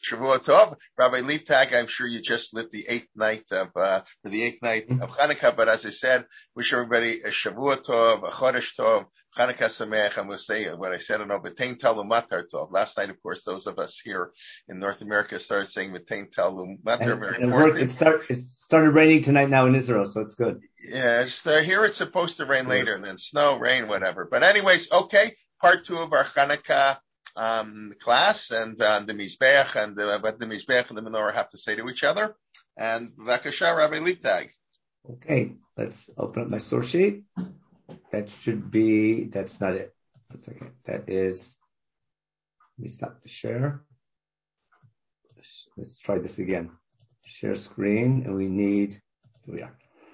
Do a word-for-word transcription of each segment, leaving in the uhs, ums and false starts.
Shavua Tov. Rabbi Leibtag, I'm sure you just lit the eighth night of, uh, for the eighth night of Hanukkah, but as I said, wish everybody a Shavua Tov, a Chodesh Tov, Hanukkah Sameach. I'm going to say what I said, I know, B'tein Talum Matar Tov. Last night, of course, those of us here in North America started saying B'tein Talum Matar. And, and it worked. It, start, it started raining tonight now in Israel, so it's good. Yes, uh, here it's supposed to rain later, and then snow, rain, whatever. But anyways, okay, part two of our Hanukkah um, class, and uh, the Mizbeach, and uh, what the Mizbeach and the Menorah have to say to each other. And Vakasha, Rabbi Leibtag. Okay, let's open up my source sheet. That should be, that's not it. That's okay. That is, let me stop the share. Let's try this again. Share screen, and we need, here we are.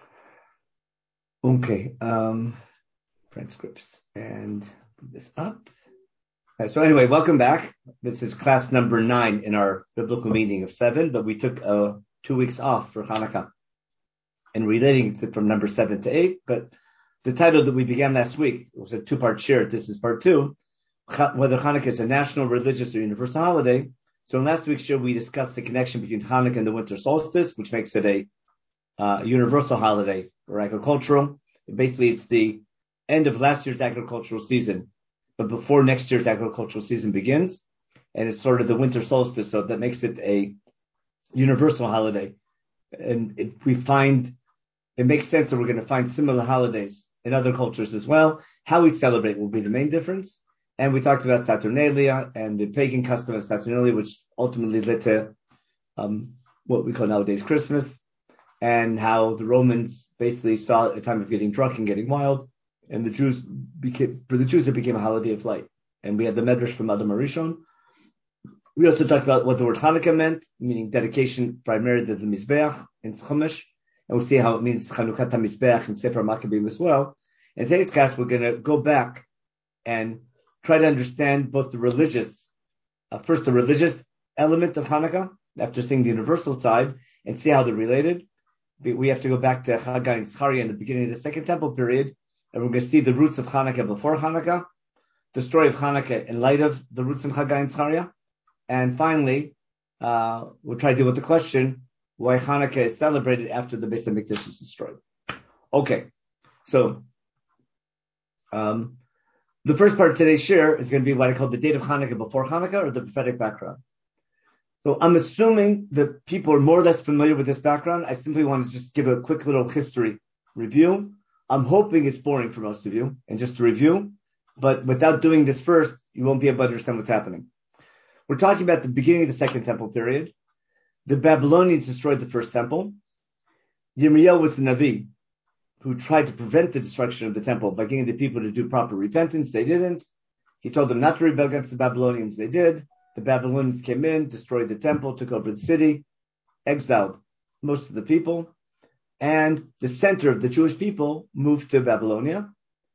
Okay, um, transcripts, and put this up. Okay, so anyway, welcome back. This is class number nine in our biblical meeting of seven, but we took uh, two weeks off for Hanukkah and relating it from number seven to eight. But the title that we began last week was a two-part share. This is part two, whether Hanukkah is a national, religious, or universal holiday. So in last week's show, we discussed the connection between Hanukkah and the winter solstice, which makes it a uh, universal holiday or agricultural. Basically, it's the end of last year's agricultural season, but before next year's agricultural season begins. And it's sort of the winter solstice, so that makes it a universal holiday. And it, we find, it makes sense that we're going to find similar holidays in other cultures as well. How we celebrate will be the main difference. And we talked about Saturnalia and the pagan custom of Saturnalia, which ultimately led to um, what we call nowadays Christmas, and how the Romans basically saw a time of getting drunk and getting wild, and the Jews became, for the Jews, it became a holiday of light. And we had the Medrash from Adam Arishon. We also talked about what the word Hanukkah meant, meaning dedication primarily to the Mizbeach in Chumash, and we'll see how it means Chanukah HaMizbeach in Sefer Maccabim as well. In today's class, we're going to go back and try to understand both the religious, uh, first the religious element of Hanukkah, after seeing the universal side, and see how they're related. We have to go back to Haggai and Zechariah in the beginning of the Second Temple period, and we're going to see the roots of Hanukkah before Hanukkah, the story of Hanukkah in light of the roots in Haggai and Zechariah, and finally, uh, we'll try to deal with the question, why Hanukkah is celebrated after the Beis HaMikdash is destroyed. Okay, so um, the first part of today's share is going to be what I call the date of Hanukkah before Hanukkah, or the prophetic background. So I'm assuming that people are more or less familiar with this background. I simply want to just give a quick little history review. I'm hoping it's boring for most of you, and just a review, but without doing this first, you won't be able to understand what's happening. We're talking about the beginning of the Second Temple period. The Babylonians destroyed the first temple. Yirmiyahu was the Navi who tried to prevent the destruction of the temple by getting the people to do proper repentance. They didn't. He told them not to rebel against the Babylonians. They did. The Babylonians came in, destroyed the temple, took over the city, exiled most of the people, and the center of the Jewish people moved to Babylonia.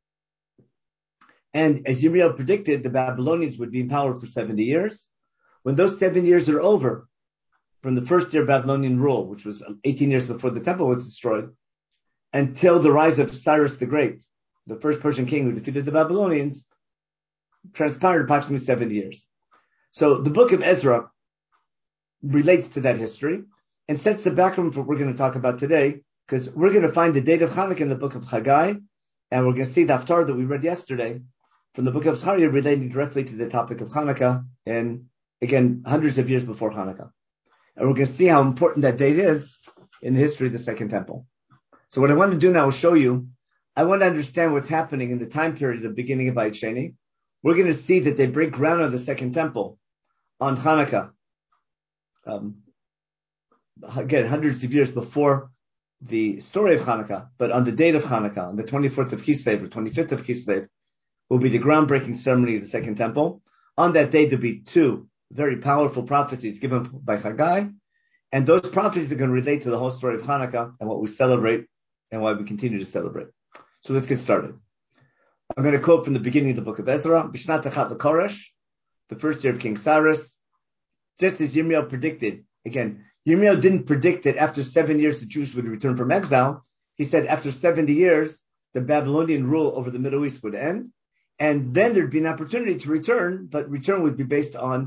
And as Yirmiyahu predicted, the Babylonians would be in power for seventy years. When those seven years are over, from the first year of Babylonian rule, which was eighteen years before the temple was destroyed, until the rise of Cyrus the Great, the first Persian king who defeated the Babylonians, transpired approximately seventy years. So the book of Ezra relates to that history and sets the background for what we're going to talk about today, because we're going to find the date of Hanukkah in the book of Haggai, and we're going to see the Haftarah that we read yesterday from the book of Zechariah relating directly to the topic of Hanukkah, and again, hundreds of years before Hanukkah. And we're going to see how important that date is in the history of the Second Temple. So what I want to do now is show you, I want to understand what's happening in the time period of the beginning of Beit Sheni. We're going to see that they break ground on the Second Temple on Hanukkah. Um, again, hundreds of years before the story of Hanukkah, but on the date of Hanukkah, on the twenty-fourth of Kislev or twenty-fifth of Kislev, will be the groundbreaking ceremony of the Second Temple. On that day, there'll be two very powerful prophecies given by Haggai, and those prophecies are going to relate to the whole story of Hanukkah and what we celebrate and why we continue to celebrate. So let's get started. I'm going to quote from the beginning of the book of Ezra, Bishnat Achat LeKoresh, the first year of King Cyrus, just as Yirmiyahu predicted. Again, Yirmiyahu didn't predict that after seven years the Jews would return from exile. He said after seventy years, the Babylonian rule over the Middle East would end, and then there'd be an opportunity to return, but return would be based on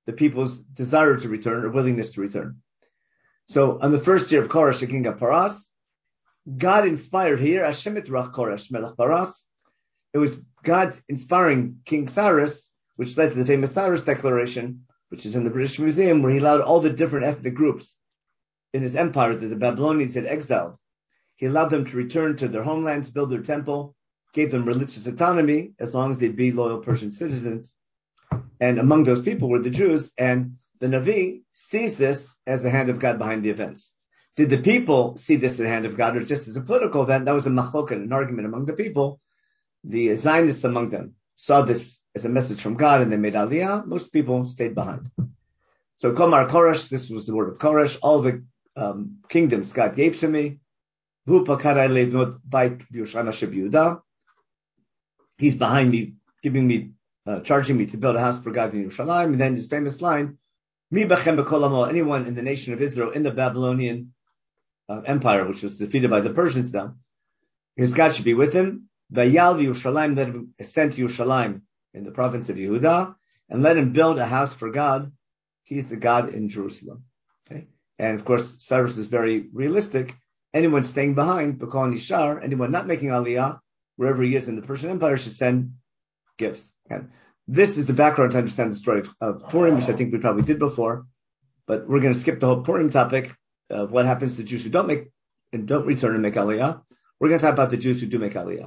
the people's desire to return or willingness to return. So on the first year of Koresh, the king of Paras, God inspired here, Hashem itrach Koresh, Melech Paras. It was God inspiring King Cyrus, which led to the famous Cyrus Declaration, which is in the British Museum, where he allowed all the different ethnic groups in his empire that the Babylonians had exiled. He allowed them to return to their homelands, build their temple, gave them religious autonomy, as long as they'd be loyal Persian citizens. And among those people were the Jews, and the Navi sees this as the hand of God behind the events. Did the people see this as the hand of God, or just as a political event? That was a machloket, an argument among the people. The Zionists among them saw this as a message from God, and they made Aliyah. Most people stayed behind. So Komar Koresh, this was the word of Koresh, all the um, kingdoms God gave to me. He's behind me, giving me, uh, charging me to build a house for God in Yerushalayim. And then his famous line, Mi b'chem b'kol ha'mo, anyone in the nation of Israel, in the Babylonian uh, empire, which was defeated by the Persians now, his God should be with him. Vayal Yerushalayim, let him ascend to Yerushalayim in the province of Yehuda, and let him build a house for God. He's the God in Jerusalem. Okay? And of course, Cyrus is very realistic. Anyone staying behind, B'kol Nishar, anyone not making Aliyah, wherever he is in the Persian Empire, should send gifts. And this is the background to understand the story of Purim, which I think we probably did before, but we're going to skip the whole Purim topic of what happens to Jews who don't make and don't return and make Aliyah. We're going to talk about the Jews who do make Aliyah.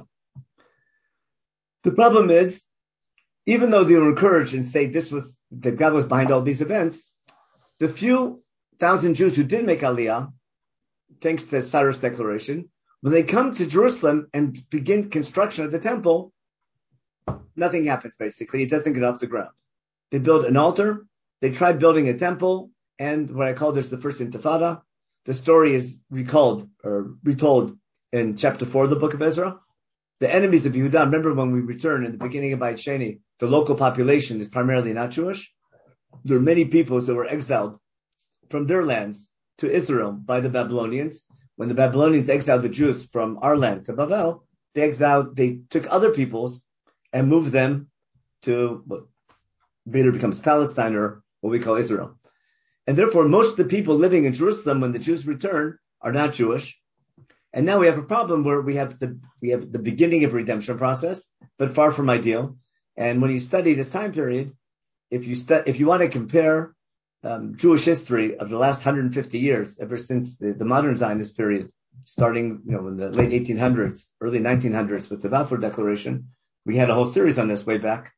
The problem is, even though they were encouraged and say this was that God was behind all these events, the few thousand Jews who did make Aliyah, thanks to Cyrus' declaration, when they come to Jerusalem and begin construction of the temple, nothing happens basically. It doesn't get off the ground. They build an altar, they try building a temple, and what I call this the first intifada. The story is recalled or retold in chapter four of the book of Ezra. The enemies of Yehuda, remember when we return in the beginning of Bayit Sheni, the local population is primarily not Jewish. There are many peoples that were exiled from their lands to Israel by the Babylonians. When the Babylonians exiled the Jews from our land to Babel, they exiled, they took other peoples and moved them to what later becomes Palestine, or what we call Israel. And therefore, most of the people living in Jerusalem when the Jews return are not Jewish. And now we have a problem where we have the we have the beginning of redemption process, but far from ideal. And when you study this time period, if you stu- if you want to compare um, Jewish history of the last one hundred fifty years, ever since the, the modern Zionist period, starting you know in the late eighteen hundreds, early nineteen hundreds with the Balfour Declaration, we had a whole series on this way back.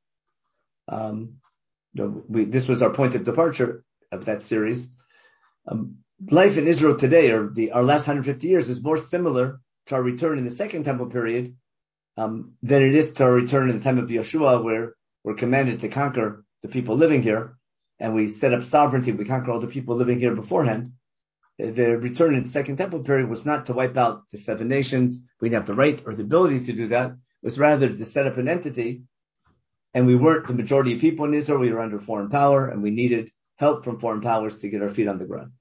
Um, you know, we, this was our point of departure of that series. Um, Life in Israel today, or the, our last one hundred fifty years, is more similar to our return in the Second Temple period um, than it is to our return in the time of Yeshua, where we're commanded to conquer the people living here, and we set up sovereignty. We conquer all the people living here beforehand. The return in the Second Temple period was not to wipe out the seven nations. We didn't have the right or the ability to do that. It was rather to set up an entity, and we weren't the majority of people in Israel. We were under foreign power, and we needed help from foreign powers to get our feet on the ground.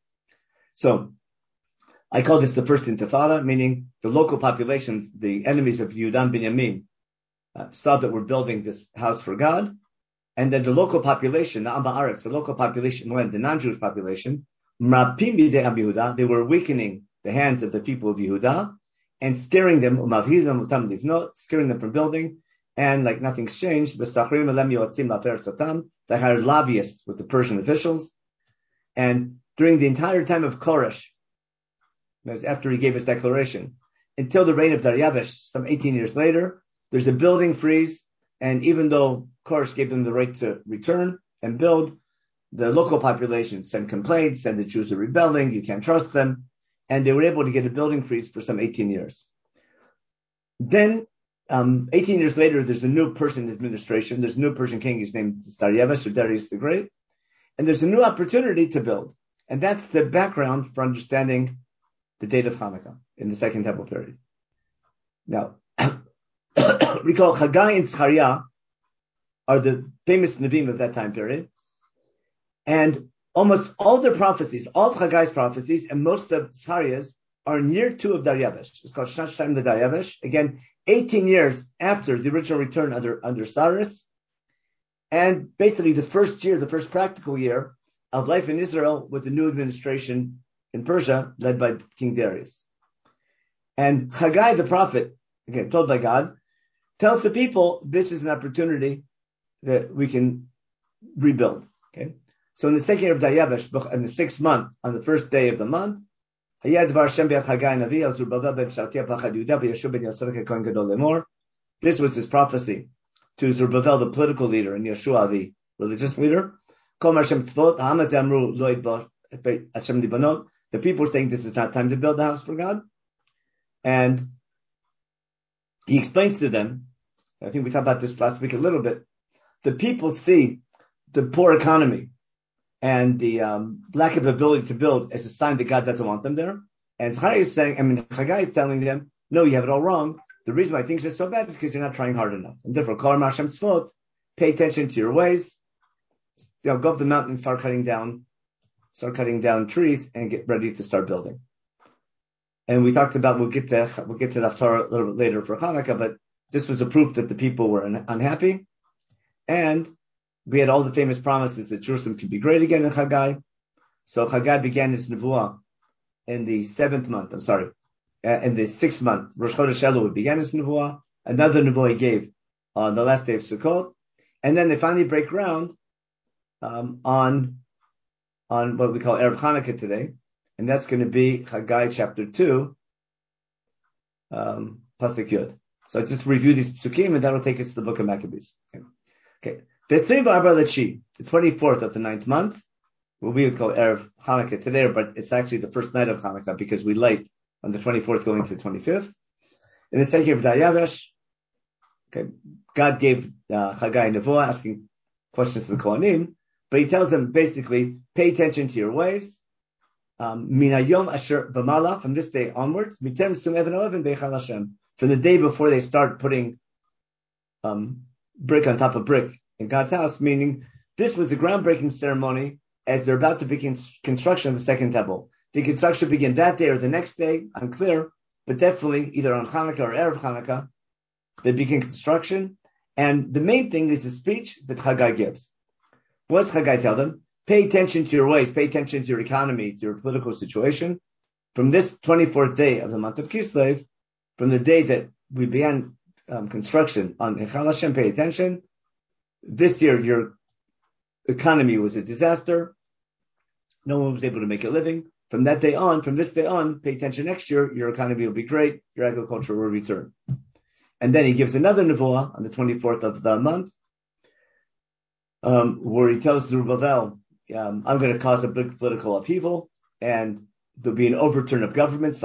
So I call this the first intifada, meaning the local populations, the enemies of Yehuda and Binyamin, uh, saw that we're building this house for God. And then the local population, the Am Haaretz, the local population, the non-Jewish population, Mrapim b'dei Am Yehuda, they were weakening the hands of the people of Yehuda and scaring them, scaring them from building. And like nothing's changed, they hired lobbyists with the Persian officials. And during the entire time of Koresh, after he gave his declaration, until the reign of Daryavish, some eighteen years later, there's a building freeze. And even though Koresh gave them the right to return and build, the local population sent complaints, said the Jews are rebelling, you can't trust them. And they were able to get a building freeze for some eighteen years. Then, um, eighteen years later, there's a new Persian administration. There's a new Persian king. His name is Daryavish, or Darius the Great. And there's a new opportunity to build. And that's the background for understanding the date of Hanukkah in the Second Temple period. Now, recall Haggai and Zechariah are the famous Nevi'im of that time period. And almost all their prophecies, all of Haggai's prophecies and most of Zechariah's are in year two of Daryavish. It's called Shnat Shtayim the Daryavish. Again, eighteen years after the original return under, under Cyrus. and basically the first year, the first practical year of life in Israel with the new administration in Persia, led by King Darius. And Haggai, the prophet, again, told by God, tells the people, this is an opportunity that we can rebuild. Okay. So in the second year of Dayavesh, in the sixth month, on the first day of the month, this was his prophecy to Zerubbabel, the political leader, and Yeshua, the religious leader. The people were saying this is not time to build the house for God. And he explains to them, I think we talked about this last week a little bit, the people see the poor economy and the um, lack of ability to build as a sign that God doesn't want them there. And Zechariah is saying, I mean, Haggai is telling them, no, you have it all wrong. The reason why things are so bad is because you're not trying hard enough. And therefore, Kol Hashem Tzvot, pay attention to your ways. You know, go up the mountain and start cutting down, start cutting down trees and get ready to start building. And we talked about, we'll get to, we'll get to the Haftarah a little bit later for Hanukkah, but this was a proof that the people were un- unhappy. And we had all the famous promises that Jerusalem could be great again in Haggai. So Haggai began his nevuah in the seventh month, I'm sorry, uh, in the sixth month. Rosh Chodesh Elul began his nevuah. Another nevuah he gave on the last day of Sukkot. And then they finally break ground um, on, on what we call Erev Hanukkah today. And that's going to be Haggai chapter two, um, Pasuk Yud. So let's just review these psukim and that'll take us to the book of Maccabees. Okay. Okay. The twenty-fourth of the ninth month, what we would call Erev Hanukkah today, but it's actually the first night of Hanukkah because we light on the twenty-fourth going to the twenty-fifth. In the second year of Dayavesh, okay, God gave uh, Haggai Nevuah asking questions to the Kohanim, but he tells them basically, pay attention to your ways. Minayom asher v'mala, from this day onwards, mitem sum even oven beichal Hashem, from the day before they start putting um, brick on top of brick in God's house, meaning this was the groundbreaking ceremony as they're about to begin construction of the second temple. The construction began that day or the next day, unclear, but definitely either on Hanukkah or Erev Hanukkah, they begin construction. And the main thing is the speech that Haggai gives. What does Haggai tell them? Pay attention to your ways, pay attention to your economy, to your political situation. From this twenty-fourth day of the month of Kislev, from the day that we began um, construction on Heichal Hashem, pay attention. This year, your economy was a disaster. No one was able to make a living. From that day on, from this day on, pay attention next year, your economy will be great, your agriculture will return. And then he gives another nevuah on the twenty-fourth of the month, um, where he tells Zerubbabel, um, I'm going to cause a big political upheaval, and there'll be an overturn of governments.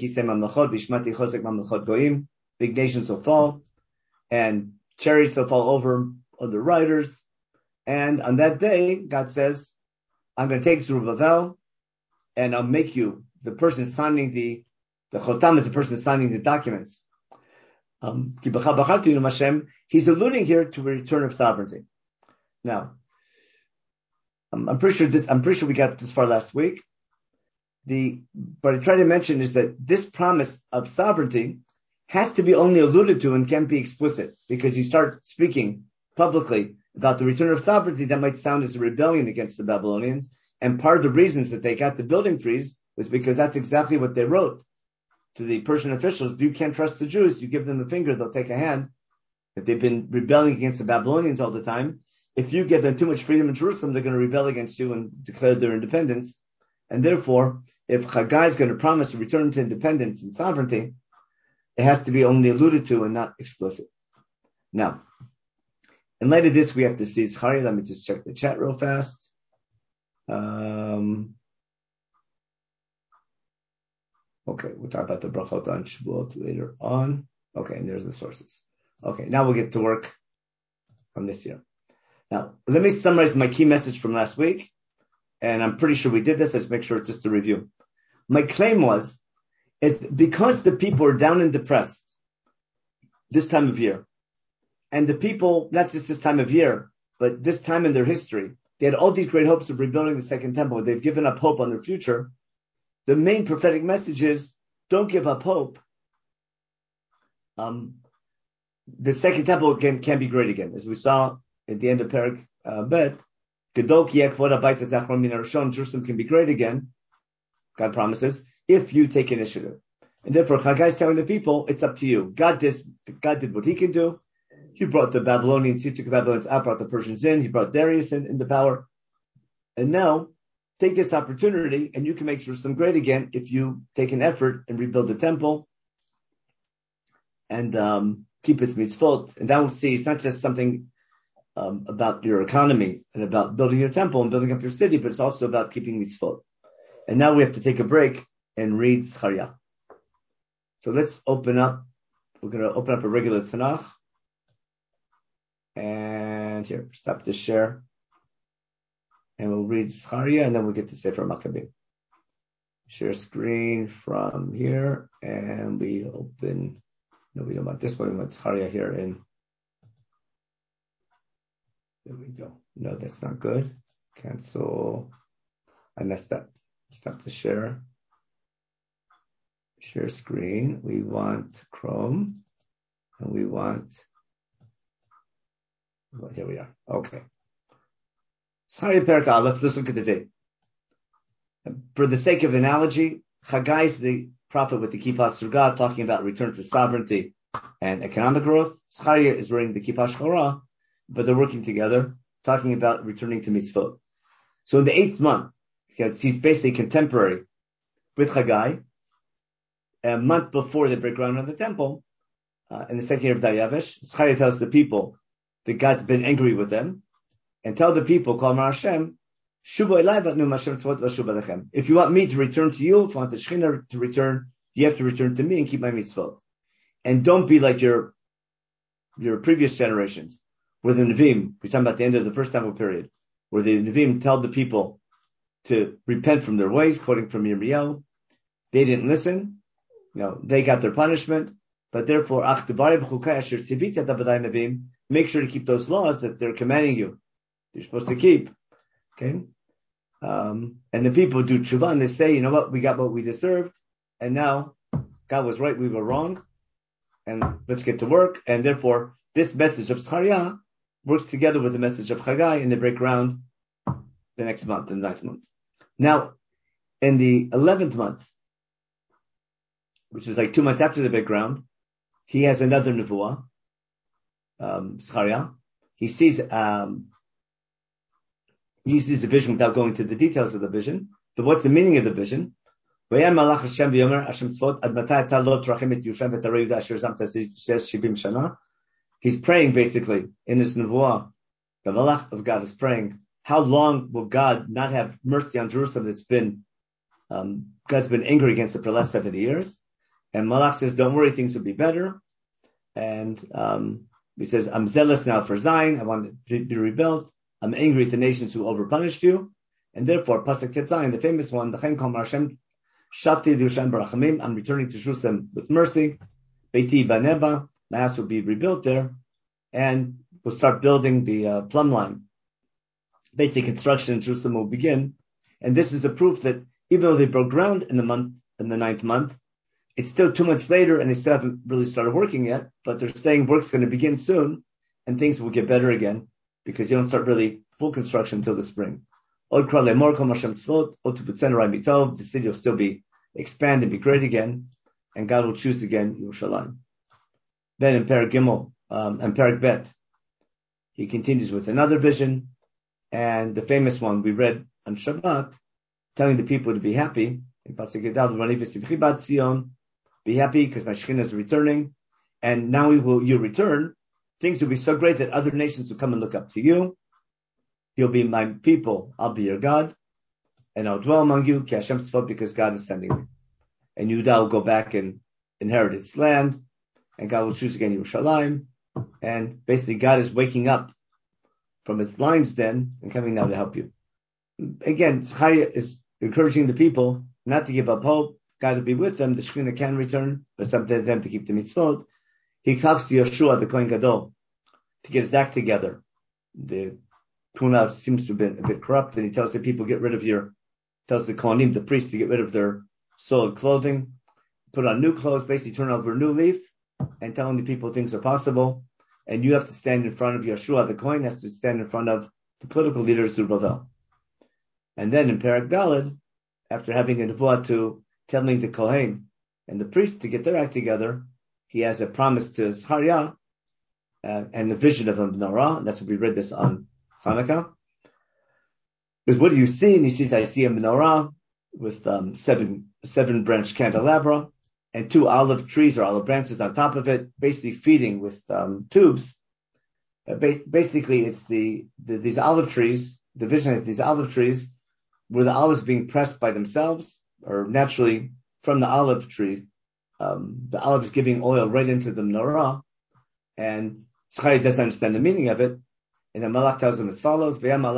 Big nations will fall, and chariots will fall over on the riders. And on that day, God says, I'm going to take Zerubbabel, and I'll make you the person signing the, the Chotam is the person signing the documents. Um, he's alluding here to a return of sovereignty. Now, um, I'm pretty sure this, I'm pretty sure we got this far last week. The, what I try to mention is that this promise of sovereignty has to be only alluded to and can't be explicit, because you start speaking publicly about the return of sovereignty, that might sound as a rebellion against the Babylonians. And part of the reasons that they got the building freeze was because that's exactly what they wrote to the Persian officials. You can't trust the Jews. You give them a finger, they'll take a hand. If they've been rebelling against the Babylonians all the time, if you give them too much freedom in Jerusalem, they're going to rebel against you and declare their independence. And therefore, if Haggai is going to promise a return to independence and sovereignty, it has to be only alluded to and not explicit. Now, in light of this, we have to see Zechariah. Let me just check the chat real fast. Um, okay, we'll talk about the brachot on Shavuot later on. Okay, and there's the sources. Okay, now we'll get to work on this year. Now, let me summarize my key message from last week. And I'm pretty sure we did this. Let's make sure it's just a review. My claim was, is because the people are down and depressed this time of year, and the people, not just this time of year, but this time in their history, they had all these great hopes of rebuilding the second temple. They've given up hope on their future. The main prophetic message is, don't give up hope. Um, the second temple can, can be great again. As we saw at the end of Perek uh, Bet, Jerusalem can be great again, God promises, if you take initiative. And therefore, Chagai is telling the people, it's up to you. God did, God did what he can do. He brought the Babylonians, he took the Babylonians out, brought the Persians in, he brought Darius in, into power. And now, take this opportunity, and you can make Jerusalem great again if you take an effort and rebuild the temple and um, keep its mitzvot. And now we'll see, it's not just something um, about your economy and about building your temple and building up your city, but it's also about keeping mitzvot. And now we have to take a break and read Zechariah. So let's open up. We're going to open up a regular Tanakh. And here, stop the share. And we'll read Zechariah, and then we'll get to Sefer Maccabim. Share screen from here, and we open. No, we don't want this one. We want Zechariah here. And there we go. No, that's not good. Cancel. I messed up. Stop the share. Share screen. We want Chrome, and we want. Well, here we are. Okay. Zechariah Perek Aleph. Let's look at the date. For the sake of analogy, Chagai is the prophet with the kippah surga, talking about return to sovereignty and economic growth. Zechariah is wearing the kippah shchora, but they're working together, talking about returning to mitzvot. So in the eighth month, because he's basically contemporary with Chagai, a month before they break ground on the temple, uh, in the second year of Dayavesh, Zechariah tells the people that God's been angry with them, and tell the people, Kol Amar Hashem, Shuvu elai v'atnu Hashem tzvot v'shuv alechem. If you want me to return to you, if you want the Shekhinah to return, you have to return to me and keep my mitzvot. And don't be like your your previous generations, where the Nevi'im, we're talking about the end of the first temple period, where the Nevi'im tell the people to repent from their ways, quoting from Yirmiyahu. They didn't listen. No, they got their punishment. But therefore, make sure to keep those laws that they're commanding you. You're supposed to keep. Okay? Um, and the people do tshuva, and they say, you know what, we got what we deserved, and now God was right, we were wrong, and let's get to work. And therefore, this message of Zechariah works together with the message of Chagai, and they break ground the next month, in the next month. Now, in the eleventh month, which is like two months after the break ground, he has another nevuah, um, Zechariah. He sees, um, he sees the vision without going to the details of the vision. But what's the meaning of the vision? He's praying basically in his nevuah. The Malach of God is praying, how long will God not have mercy on Jerusalem that's been, um, God's been angry against it for the last seventy years? And Malach says, don't worry, things will be better. And um, he says, I'm zealous now for Zion. I want it to be rebuilt. I'm angry at the nations who overpunished you. And therefore, Pasuk Tetzayin, the famous one, the Chen Kol Hashem, Shavti Yerushalayim Barachamim, I'm returning to Jerusalem with mercy. Beiti Baneba, my house will be rebuilt there. And we'll start building the uh, plumb line. Basic construction in Jerusalem will begin. And this is a proof that even though they broke ground in the month, in the ninth month, it's still two months later and they still haven't really started working yet, but they're saying work's going to begin soon and things will get better again because you don't start really full construction until the spring. The city will still be expand and be great again, and God will choose again Yerushalayim. Then in Perek Gimel um, and Perek Bet, he continues with another vision, and the famous one we read on Shabbat, telling the people to be happy. In Pasuk Yudal, be happy because my Shekhinah is returning, and now we will you return. Things will be so great that other nations will come and look up to you. You'll be my people, I'll be your God, and I'll dwell among you, Ki Hashem Tzvot, because God is sending me. And Yehuda will go back and inherit its land, and God will choose again Yerushalayim, and basically God is waking up from his lion's den and coming now to help you. Again, Zechariah is encouraging the people not to give up hope. God will be with them. The Shekhinah can return, but it's up to them to keep the mitzvot. He talks to Yeshua, the Kohen Gadol, to get his act together. The Tuna seems to have been a bit corrupt, and he tells the people, get rid of your, tells the Kohanim, the priests, to get rid of their soiled clothing, put on new clothes, basically turn over a new leaf, and telling the people things are possible. and you have to stand in front of Yeshua. The Kohen has to stand in front of the political leader Zerubbabel. And then in Perek Daled, after having a nevuah to telling the Kohen and the priest to get their act together, he has a promise to Zechariah uh, and the vision of a menorah. That's what we read this on Hanukkah. Because what do you see? And he sees, I see a menorah with um, seven seven branch candelabra and two olive trees or olive branches on top of it, basically feeding with um, tubes. Uh, ba- basically, it's the, the these olive trees. The vision of these olive trees, were the olives being pressed by themselves, or naturally from the olive tree, um, the olives giving oil right into the menorah, and Zechariah doesn't understand the meaning of it. And the Malach tells him as follows: don't you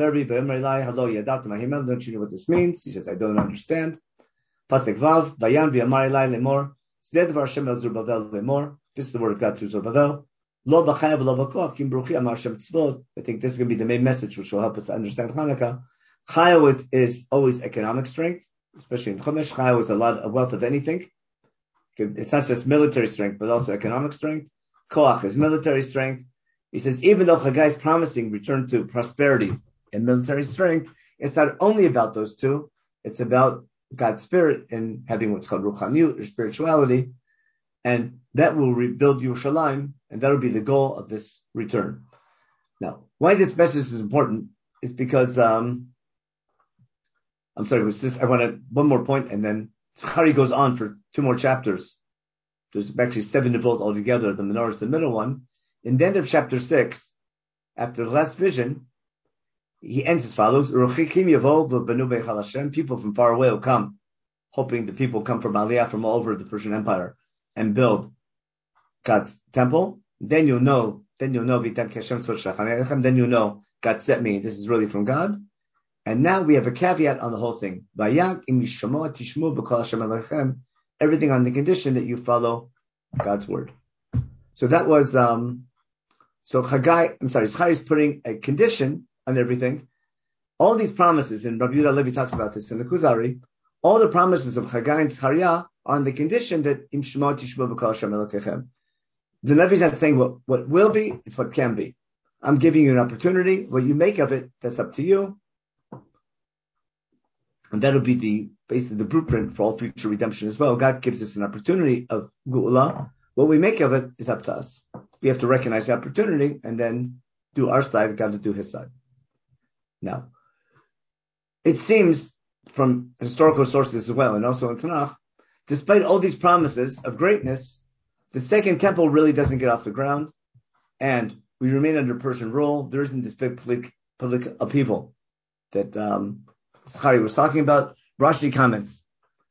know what this means? He says, I don't understand. Pasuk Vav, Vayan v'yamar elai lemor, zeh dvar Hashem el Zerubbabel lemor. This is the word of God to Zerubbabel. Lo b'chayav lo b'koach, kim bruchi amar Hashem tzvot. I think this is going to be the main message, which will help us understand Hanukkah. Chaya is, is always economic strength, especially in Chumash. Chaya is a lot of wealth of anything. It's not just military strength, but also economic strength. Koach is military strength. He says, even though Chagai is promising return to prosperity and military strength, it's not only about those two. It's about God's spirit and having what's called Ruchaniyut, or spirituality, and that will rebuild Yerushalayim, and that will be the goal of this return. Now, why this message is important is because, um, I'm sorry, was this, I want to, one more point, and then Zechariah goes on for two more chapters. There's actually seven devote altogether. The menorah is the middle one. In the end of chapter six, after the last vision, he ends as follows: people from far away will come, hoping the people come from Aliyah, from all over the Persian Empire, and build God's temple. Then you'll know, then you'll know, then you'll know God sent me. This is really from God. And now we have a caveat on the whole thing. Everything on the condition that you follow God's word. So that was, um, so Chagai, I'm sorry, Zechariah is putting a condition on everything. All these promises, and Rabbi Yehuda Levi talks about this in the Kuzari, all the promises of Chagai and Zechariah are on the condition that Im Shema Tishma B'Kol Hashem Elokechem. The Levi is not saying what, what will be, it's what can be. I'm giving you an opportunity. What you make of it, that's up to you. And that'll be the basically the blueprint for all future redemption as well. God gives us an opportunity of Geula. What we make of it is up to us. We have to recognize the opportunity and then do our side, God to do his side. Now, it seems from historical sources as well, and also in Tanakh, despite all these promises of greatness, the second temple really doesn't get off the ground, and we remain under Persian rule. There isn't this big public, public upheaval that um, Zechariah was talking about. Rashi comments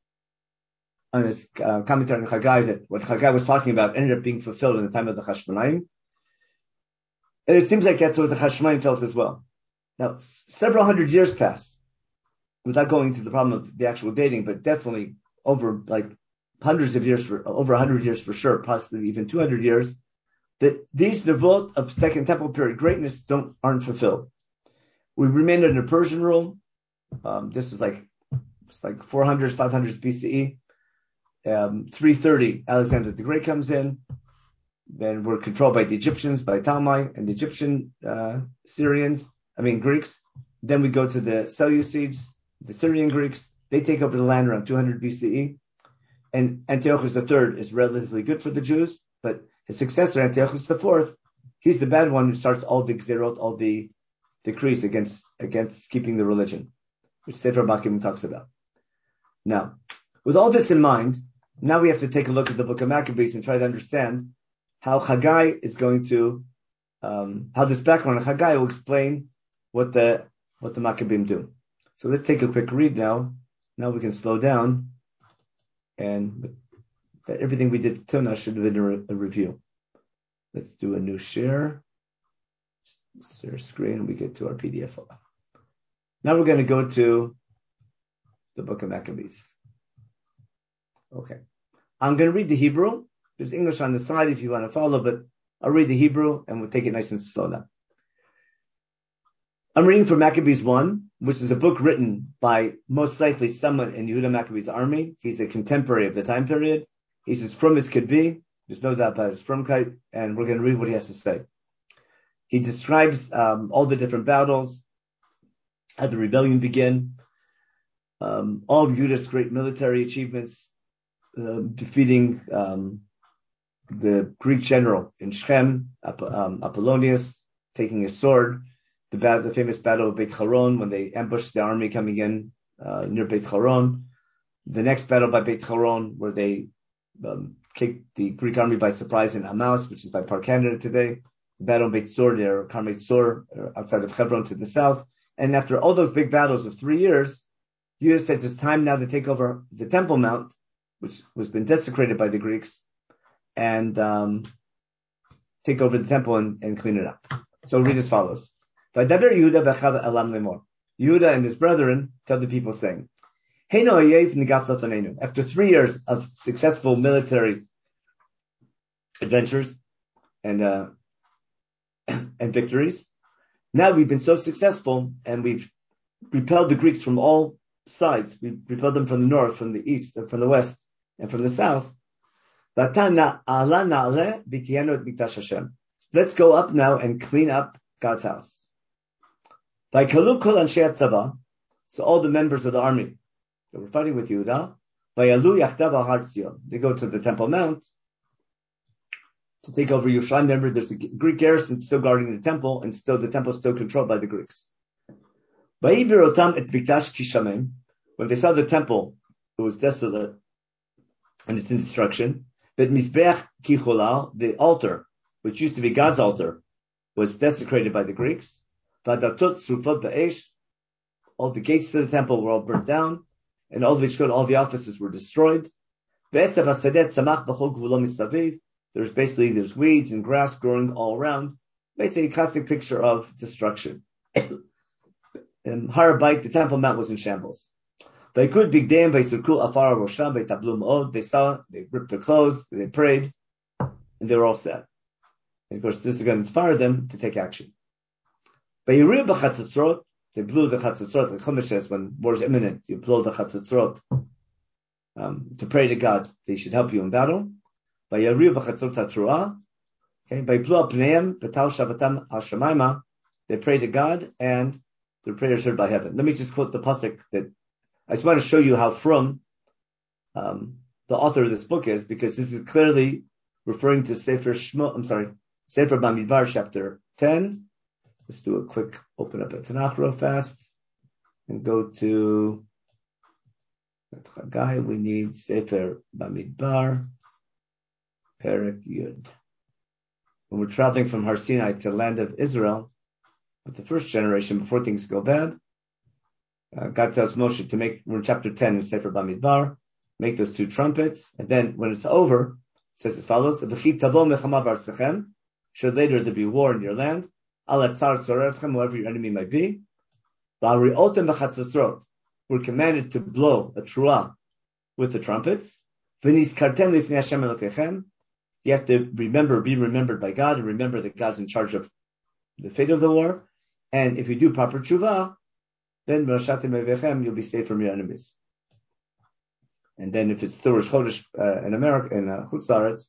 on his uh, commentary on Chagai that what Chagai was talking about ended up being fulfilled in the time of the Chashmonaim. And it seems like that's what the Chashmonaim felt as well. Now, s- several hundred years pass, without going into the problem of the actual dating, but definitely over like hundreds of years, for over one hundred years for sure, possibly even two hundred years, that these Nevot of Second Temple period greatness don't aren't fulfilled. We remain under Persian rule. Um, this was like it's like four hundreds, five hundreds B C E. Um, three thirty, Alexander the Great comes in. Then we're controlled by the Egyptians, by Talmai and the Egyptian uh, Syrians, I mean Greeks. Then we go to the Seleucids, the Syrian Greeks. They take over the land around two hundred B C E. And Antiochus the Third is relatively good for the Jews, but his successor, Antiochus the Fourth, he's the bad one who starts all the Gzerot, all the decrees against against keeping the religion, which Sefer Makim talks about. Now, with all this in mind, now we have to take a look at the book of Maccabees and try to understand how Chagai is going to, um, how this background of Chagai will explain what the what the Maccabees do. So let's take a quick read now. Now we can slow down, and that everything we did till now should have been a, re- a review. Let's do a new share. Share screen, and we get to our P D F file. Now we're going to go to the book of Maccabees. Okay. I'm going to read the Hebrew. There's English on the side if you want to follow, but I'll read the Hebrew and we'll take it nice and slow now. I'm reading from Maccabees one, which is a book written by most likely someone in Yehuda Maccabee's army. He's a contemporary of the time period. He says, from as could be, There's no doubt about his frumkeit, and we're going to read what he has to say. He describes um, all the different battles, how the rebellion began, um, all of Yehudah's great military achievements, uh, defeating um, the Greek general in Shechem, Ap- um, Apollonius, taking his sword, the, bat- the famous battle of Beit Horon, when they ambushed the army coming in uh, near Beit Horon, the next battle by Beit Horon, where they um, kicked the Greek army by surprise in Hamas, which is by Park Canada today, the battle of Beit Sur near Karmei Sur, outside of Hebron to the south. And after all those big battles of three years, Yehuda says it's time now to take over the Temple Mount, which was been desecrated by the Greeks, and um, take over the temple and, and clean it up. So we'll read as follows. Yehuda and his brethren tell the people, saying, after three years of successful military adventures and uh, and victories, now we've been so successful and we've repelled the Greeks from all sides. We've repelled them from the north, from the east, from the west, and from the south. Let's go up now and clean up God's house. By Kaluk Kol Anshe Tzava, so all the members of the army that were fighting with Yehuda, by Yalu Yachdav al Har Tzion, they go to the Temple Mount to take over Yerushalayim. Remember, there's a Greek garrison still guarding the temple, and still the temple is still controlled by the Greeks. When they saw the temple, it was desolate and it's in destruction. But Mizbeach Kicholal, the altar, which used to be God's altar, was desecrated by the Greeks. All the gates to the temple were all burnt down, and all the all the offices were destroyed. There's basically there's weeds and grass growing all around. Basically, a classic picture of destruction. In Har Bayit, the Temple Mount was in shambles. They could big dam by Surkul Afar Rosham by Tablum Od. They saw, they ripped their clothes, they prayed, and they were all set. And of course, this is going to inspire them to take action. By Yirib B'Chatzotzrot, they blew the Chatzotzrot. Like Chumash says, when war is imminent, you blow the Chatzotzrot um, to pray to God. They should help you in battle. By Yirib B'Chatzot HaTruah, okay, by Plu Apneim B'Tal Shavatam Al Shemaima, they pray to God, and their prayers heard by heaven. Let me just quote the pasuk that I just want to show you how from um, the author of this book is, because this is clearly referring to Sefer Shmo. I'm sorry, Sefer Bamidbar, chapter ten. Let's do a quick open up at Tanakh real fast and go to Chagai. We need Sefer Bamidbar, Perek Yud. When we're traveling from Har Sinai to the land of Israel, with the first generation, before things go bad, uh, God tells Moshe to make, we're in chapter ten in Sefer Bamidbar, make those two trumpets, and then when it's over, it says as follows, should later there be war in your land, whoever your enemy might be, we're commanded to blow a truah with the trumpets, you have to remember, be remembered by God, and remember that God's in charge of the fate of the war. And if you do proper tshuva, then you'll be safe from your enemies. And then if it's still Rosh Chodesh uh, in America, in uh, Chutz La'aretz,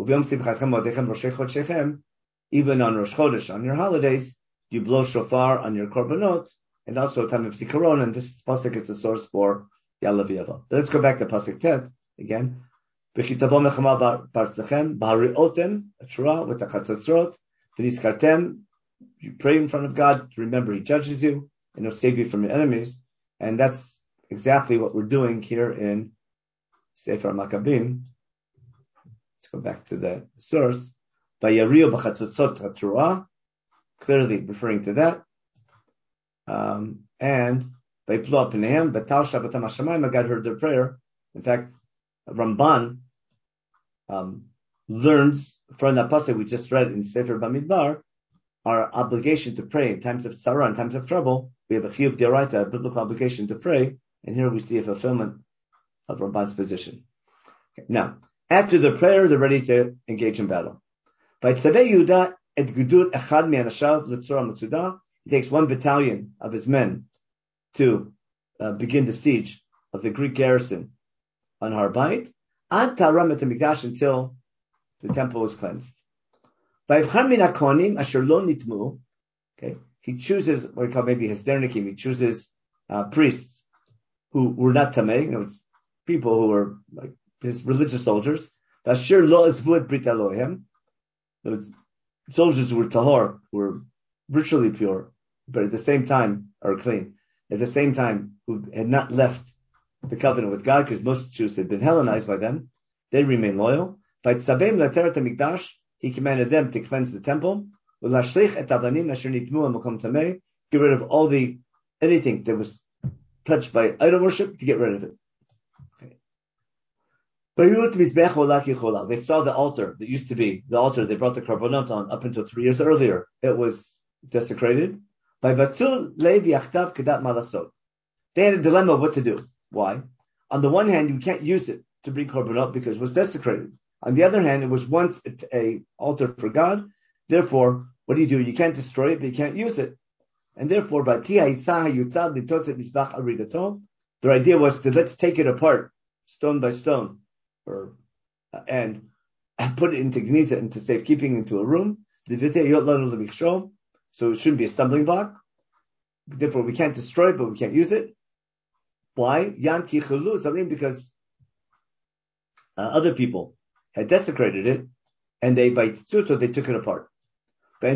even on Rosh Chodesh, on your holidays, you blow shofar on your korbanot, and also a time of zikaron, and this pasuk is the source for Ya'aleh V'yavo. Let's go back to pasuk Tet again. B'chitavo mechama barzachem, b'hariotem, a truah with a chatzatzrot, v'nizkartem, you pray in front of God, remember He judges you, and He'll save you from your enemies. And that's exactly what we're doing here in Sefer Maccabim. Let's go back to the source. By Yariel b'chatzotzot ha'truah, clearly referring to that. Um, and by Plu Apneim, B'tal Shavatam HaShamayim, God heard their prayer. In fact, Ramban um, learns from the pasuk we just read in Sefer Bamidbar, our obligation to pray in times of tzara, in times of trouble. We have a chiyuv d'oraita, a biblical obligation to pray, and here we see a fulfillment of Ramban's position. Okay. Now, after the prayer, they're ready to engage in battle. By Tzavei Yehuda et Gudut Echad mi'anashav l'tzora matzudah, he takes one battalion of his men to uh, begin the siege of the Greek garrison on Har Bayit, ad taram et hamikdash, until the temple was cleansed. Okay, he chooses what we call maybe Hesdernikim. He chooses uh, priests who were not tamei. You know, it's people who were like his religious soldiers. Asher lo azvud brit Elohim. Soldiers who were tahor, who were ritually pure, but at the same time are clean. At the same time, who had not left the covenant with God, because most Jews had been Hellenized by then, they remain loyal. By Tzavim Lateret HaMikdash, he commanded them to cleanse the temple. Ulashlich et avanim asher nitmu hamakom tamei, get rid of all the anything that was touched by idol worship, to get rid of it. Okay. They saw the altar that used to be the altar they brought the korbanot on up until three years earlier. It was desecrated. By Vatzul Levi Achtav Kedat Malasot. They had a dilemma of what to do. Why? On the one hand, you can't use it to bring korbanot because it was desecrated. On the other hand, it was once a, a altar for God. Therefore, what do you do? You can't destroy it, but you can't use it. And therefore, their idea was to let's take it apart, stone by stone, or uh, and put it into gniza, into safekeeping, into a room. So it shouldn't be a stumbling block. Therefore, we can't destroy it, but we can't use it. Why? Because uh, other people had desecrated it, and they by tuto they took it apart. The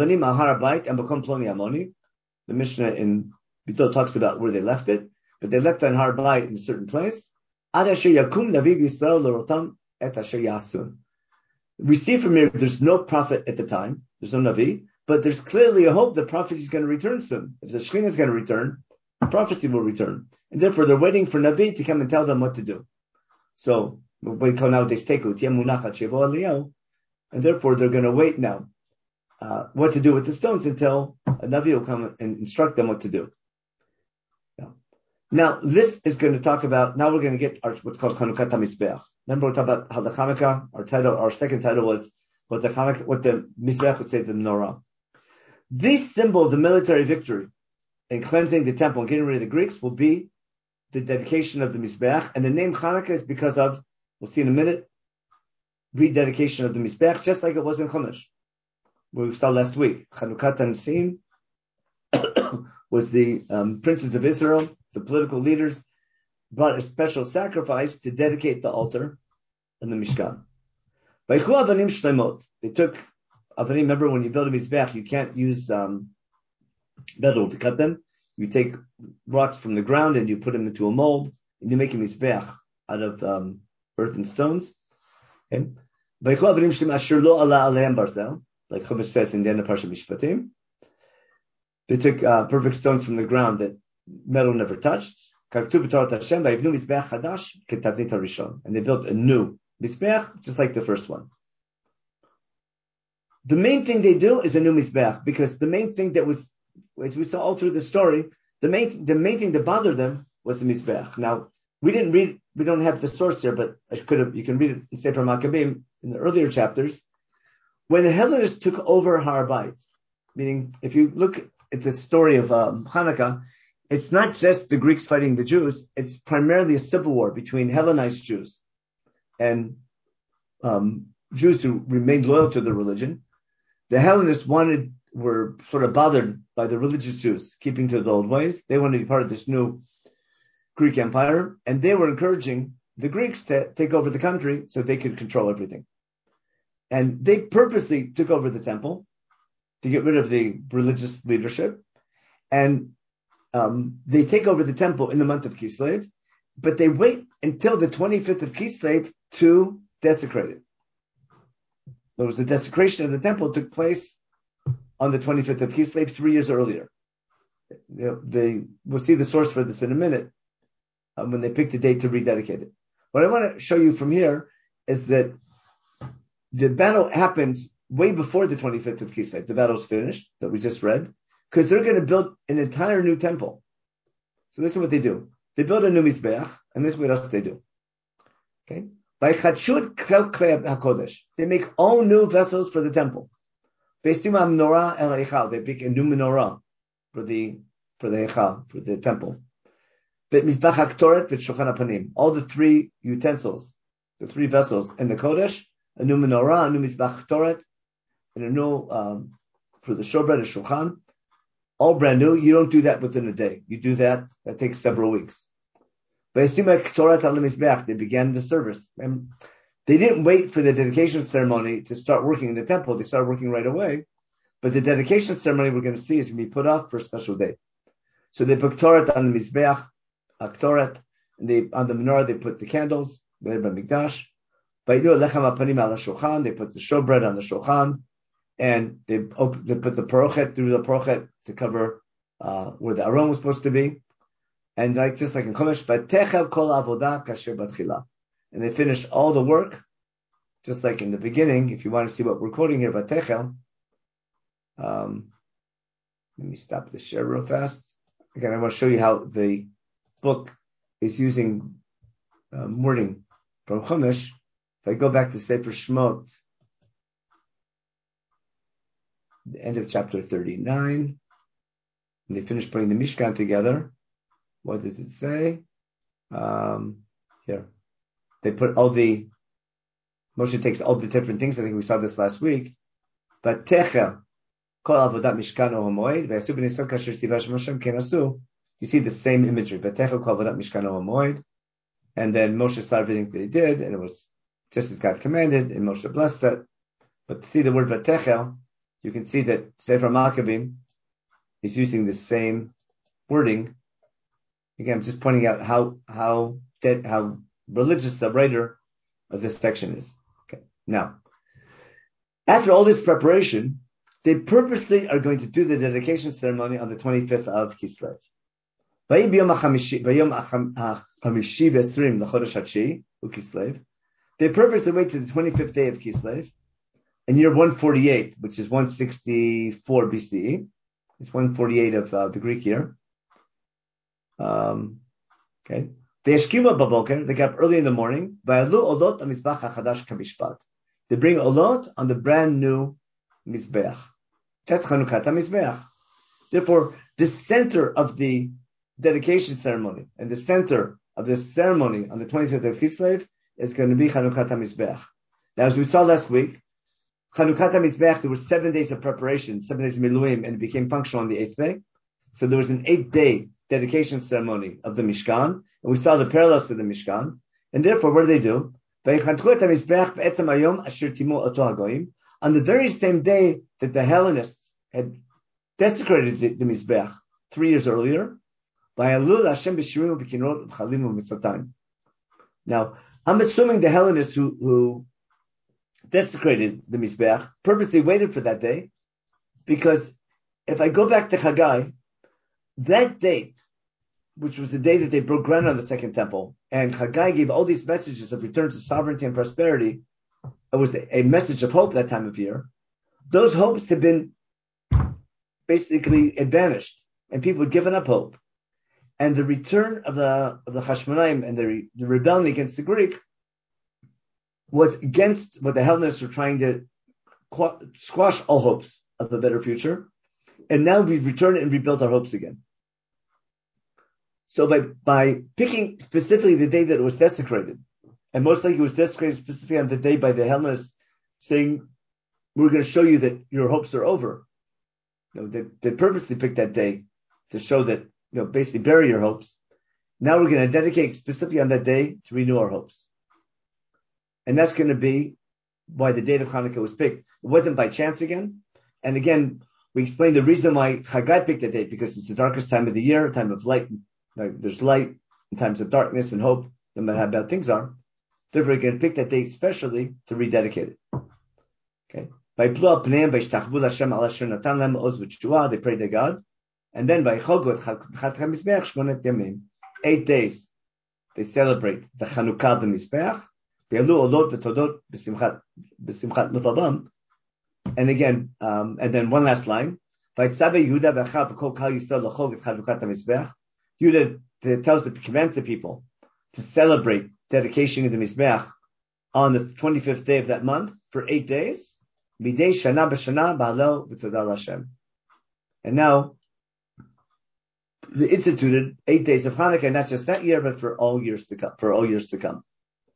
Mishnah in Bito talks about where they left it, but they left it on Har Bayit in a certain place. We see from here there's no prophet at the time, there's no Navi, but there's clearly a hope that prophecy is going to return soon. If the Shekhinah is going to return, prophecy will return. And therefore they're waiting for Navi to come and tell them what to do. So, we call nowadays Tekut, and therefore they're going to wait now, uh, what to do with the stones until a Navi will come and instruct them what to do. Now, now this is going to talk about, now we're going to get our, what's called Chanukat HaMizbeach. Remember we talked about how the Chanukah, our title, our second title was what the Chanukah, what the Mizbeach would say, the menorah. This symbol of the military victory in cleansing the temple and getting rid of the Greeks will be the dedication of the Mizbeach, and the name Chanukah is because of, we'll see in a minute, rededication of the Mizbeach, just like it was in Chumash, where we saw last week. Chanukat HaNesim was the um, princes of Israel, the political leaders, brought a special sacrifice to dedicate the altar and the Mishkan. They took avanim. Remember, when you build a Mizbeach, you can't use um, metal to cut them. You take rocks from the ground and you put them into a mold, and you make a Mizbeach out of um, earth and stones. Okay? Like Chumash says in the end of Parsha Mishpatim, they took uh, perfect stones from the ground that metal never touched. And they built a new Mizbeach, just like the first one. The main thing they do is a new Mizbeach, because the main thing that was, as we saw all through the story, the main the main thing that bothered them was the Mizbeach. Now, we didn't read, we don't have the source here, but I could have, you can read it in Sefer Maccabim in the earlier chapters. When the Hellenists took over Har Bayit, meaning if you look at the story of um, Hanukkah, it's not just the Greeks fighting the Jews, it's primarily a civil war between Hellenized Jews and um, Jews who remained loyal to their religion. The Hellenists wanted, were sort of bothered by the religious Jews keeping to the old ways. They wanted to be part of this new Greek empire, and they were encouraging the Greeks to take over the country so they could control everything. And they purposely took over the temple to get rid of the religious leadership. And um, they take over the temple in the month of Kislev, but they wait until the twenty-fifth of Kislev to desecrate it. There was the desecration of the temple took place on the twenty-fifth of Kislev three years earlier. You know, they, we'll see the source for this in a minute, um, when they picked a date to rededicate it. What I want to show you from here is that the battle happens way before the twenty-fifth of Kislev. The battle's finished, that we just read, because they're going to build an entire new temple. So this is what they do. They build a new Mizbeach, and this is what else they do. Okay? By Chachud Klei HaKodesh, they make all new vessels for the temple. They make a new menorah for the for the Eichal, for the temple. All the three utensils, the three vessels in the Kodesh, a new menorah, a new mizbach Torah, and a new, um, for the showbread, a shulchan, all brand new. You don't do that within a day. You do that, that takes several weeks. They began the service. And they didn't wait for the dedication ceremony to start working in the temple. They started working right away. But the dedication ceremony we're going to see is going to be put off for a special day. So they put Torah on the Mizbeach, Torah, and they, on the menorah they put the candles, the Mikdash. They put the showbread on the shulchan, and they, open, they put the parochet through the parochet to cover uh, where the aron was supposed to be. And like just like in Chumash, Vatechel kol avodah kasher batchila. And they finished all the work, just like in the beginning. If you want to see what we're quoting here, Vatechel. Um, let me stop the share real fast. Again, I want to show you how the book is using um, wording from Chumash. If I go back to Sefer Shemot, the end of chapter thirty-nine, and they finished putting the Mishkan together. What does it say? Um, here. They put all the, Moshe takes all the different things. I think we saw this last week. But Techel, Kol Avodat Mishkan O HaMoed, Ve'asu B'Nisan Kasher Sivash Moshe Kenasu. You see the same imagery. But Techel Kol Avodat Mishkan O HaMoed. And then Moshe saw everything that he did, and it was just as God commanded, and Moshe blessed it. But to see the word Vatechel, you can see that Sefer Maccabim is using the same wording. Again, I'm just pointing out how how that how religious the writer of this section is. Okay. Now, after all this preparation, they purposely are going to do the dedication ceremony on the twenty-fifth of Kislev. They purposely wait to the twenty-fifth day of Kislev, in year one forty-eight, which is one sixty-four B C E. It's one forty-eight of uh, the Greek year. Um, okay. They got up early in the morning. They bring olot on the brand new mizbeach. That's Chanukat HaMizbeach. Therefore, the center of the dedication ceremony and the center of the ceremony on the twenty-fifth of Kislev is going to be Chanukat HaMizbeach. Now, as we saw last week, Chanukat HaMizbeach, there were seven days of preparation, seven days of miluim, and it became functional on the eighth day. So there was an eight-day dedication ceremony of the Mishkan, and we saw the parallels to the Mishkan. And therefore, what do they do? On the very same day that the Hellenists had desecrated the, the Mizbeach three years earlier, now, I'm assuming the Hellenists who, who desecrated the Mizbeach purposely waited for that day, because if I go back to Chagai, that date, which was the day that they broke ground on the second temple, and Chagai gave all these messages of return to sovereignty and prosperity, it was a message of hope that time of year. Those hopes had been basically vanished, and people had given up hope. And the return of the of the Hashmonaim and the, the rebellion against the Greek was against what the Hellenists were trying to squash all hopes of a better future. And now we've returned and rebuilt our hopes again. So by, by picking specifically the day that it was desecrated, and most likely it was desecrated specifically on the day by the Hellenists, saying, we're going to show you that your hopes are over. You know, they, they purposely picked that day to show that, you know, basically bury your hopes. Now we're going to dedicate specifically on that day to renew our hopes. And that's going to be why the date of Hanukkah was picked. It wasn't by chance again. And again, we explained the reason why Chagai picked that date, because it's the darkest time of the year, a time of light. Like, there's light in times of darkness and hope, no matter how bad things are. Therefore, we're going to pick that date especially to rededicate it. Okay. By Plua Pneim, by Shtachvu Hashem al Asher Natan Lem Oz v'Tshua, they prayed to God. And then by Chogu et Chanukat HaMizbeach Shmonet Yamim, eight days, they celebrate the Chanukah the Mizbeach. Be'alu Olot v'Todot b'Simchat b'Simchat Levavam. And again, um, and then one last line. Vaytzabe Yehuda v'Achav v'Kol Kal Yisrael l'Chol et Chanukat HaMizbeach. Yehuda tells the commands the people to celebrate dedication of the Mizbeach on the twenty-fifth day of that month for eight days. Midei Shana b'Shana b'Halel v'Todah l'Hashem. And now, they instituted eight days of Hanukkah, not just that year, but for all years to come. For all years to come.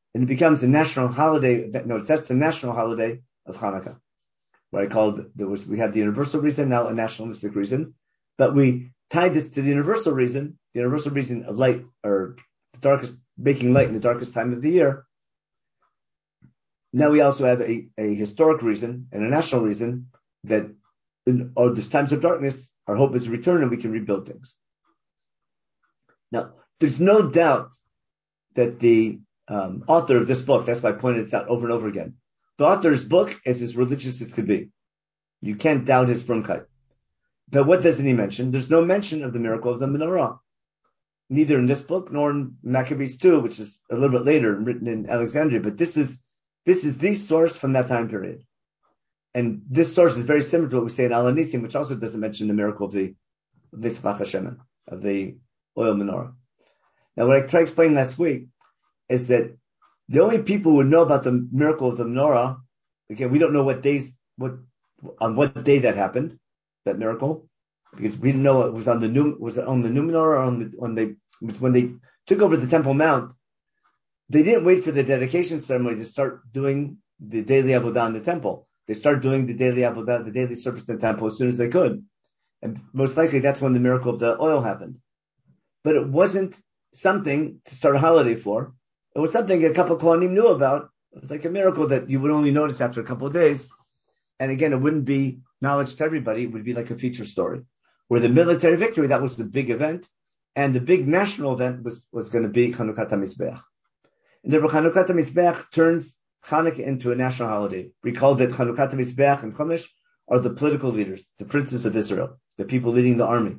and it becomes a national holiday. That, no, that's the national holiday of Hanukkah. What I called, there was, we had the universal reason, now a nationalistic reason, but we tied this to the universal reason, the universal reason of light, or the darkest, making light in the darkest time of the year. Now we also have a, a historic reason and a national reason that in all these times of darkness, our hope is to return and we can rebuild things. Now, there's no doubt that the um, author of this book, that's why I pointed this out over and over again, the author's book is as religious as could be. You can't doubt his frumkeit. But what doesn't he mention? There's no mention of the miracle of the menorah. Neither in this book nor in Maccabees two, which is a little bit later, written in Alexandria. But this is this is the source from that time period. And this source is very similar to what we say in Al Hanisim, which also doesn't mention the miracle of the of the Sfach HaShemen, of the oil menorah. Now, what I tried to explain last week is that the only people who would know about the miracle of the menorah, again, we don't know what days, what on what day that happened, that miracle, because we didn't know it was on the new, was it on the new menorah or on the when they was when they took over the Temple Mount. They didn't wait for the dedication ceremony to start doing the daily avodah in the temple. They started doing the daily avodah, the daily service in the temple as soon as they could, and most likely that's when the miracle of the oil happened. But it wasn't something to start a holiday for. It was something a couple of Kohanim knew about. It was like a miracle that you would only notice after a couple of days. And again, it wouldn't be knowledge to everybody. It would be like a feature story. Where the military victory, that was the big event. And the big national event was, was going to be Chanukot HaMizbeach. And therefore, Chanukot HaMizbeach turns Hanukkah into a national holiday. Recall that Chanukot HaMizbeach and Chumash are the political leaders, the princes of Israel, the people leading the army.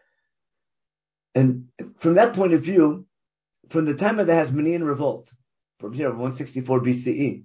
And from that point of view, from the time of the Hasmonean revolt, from here, one sixty-four B C E,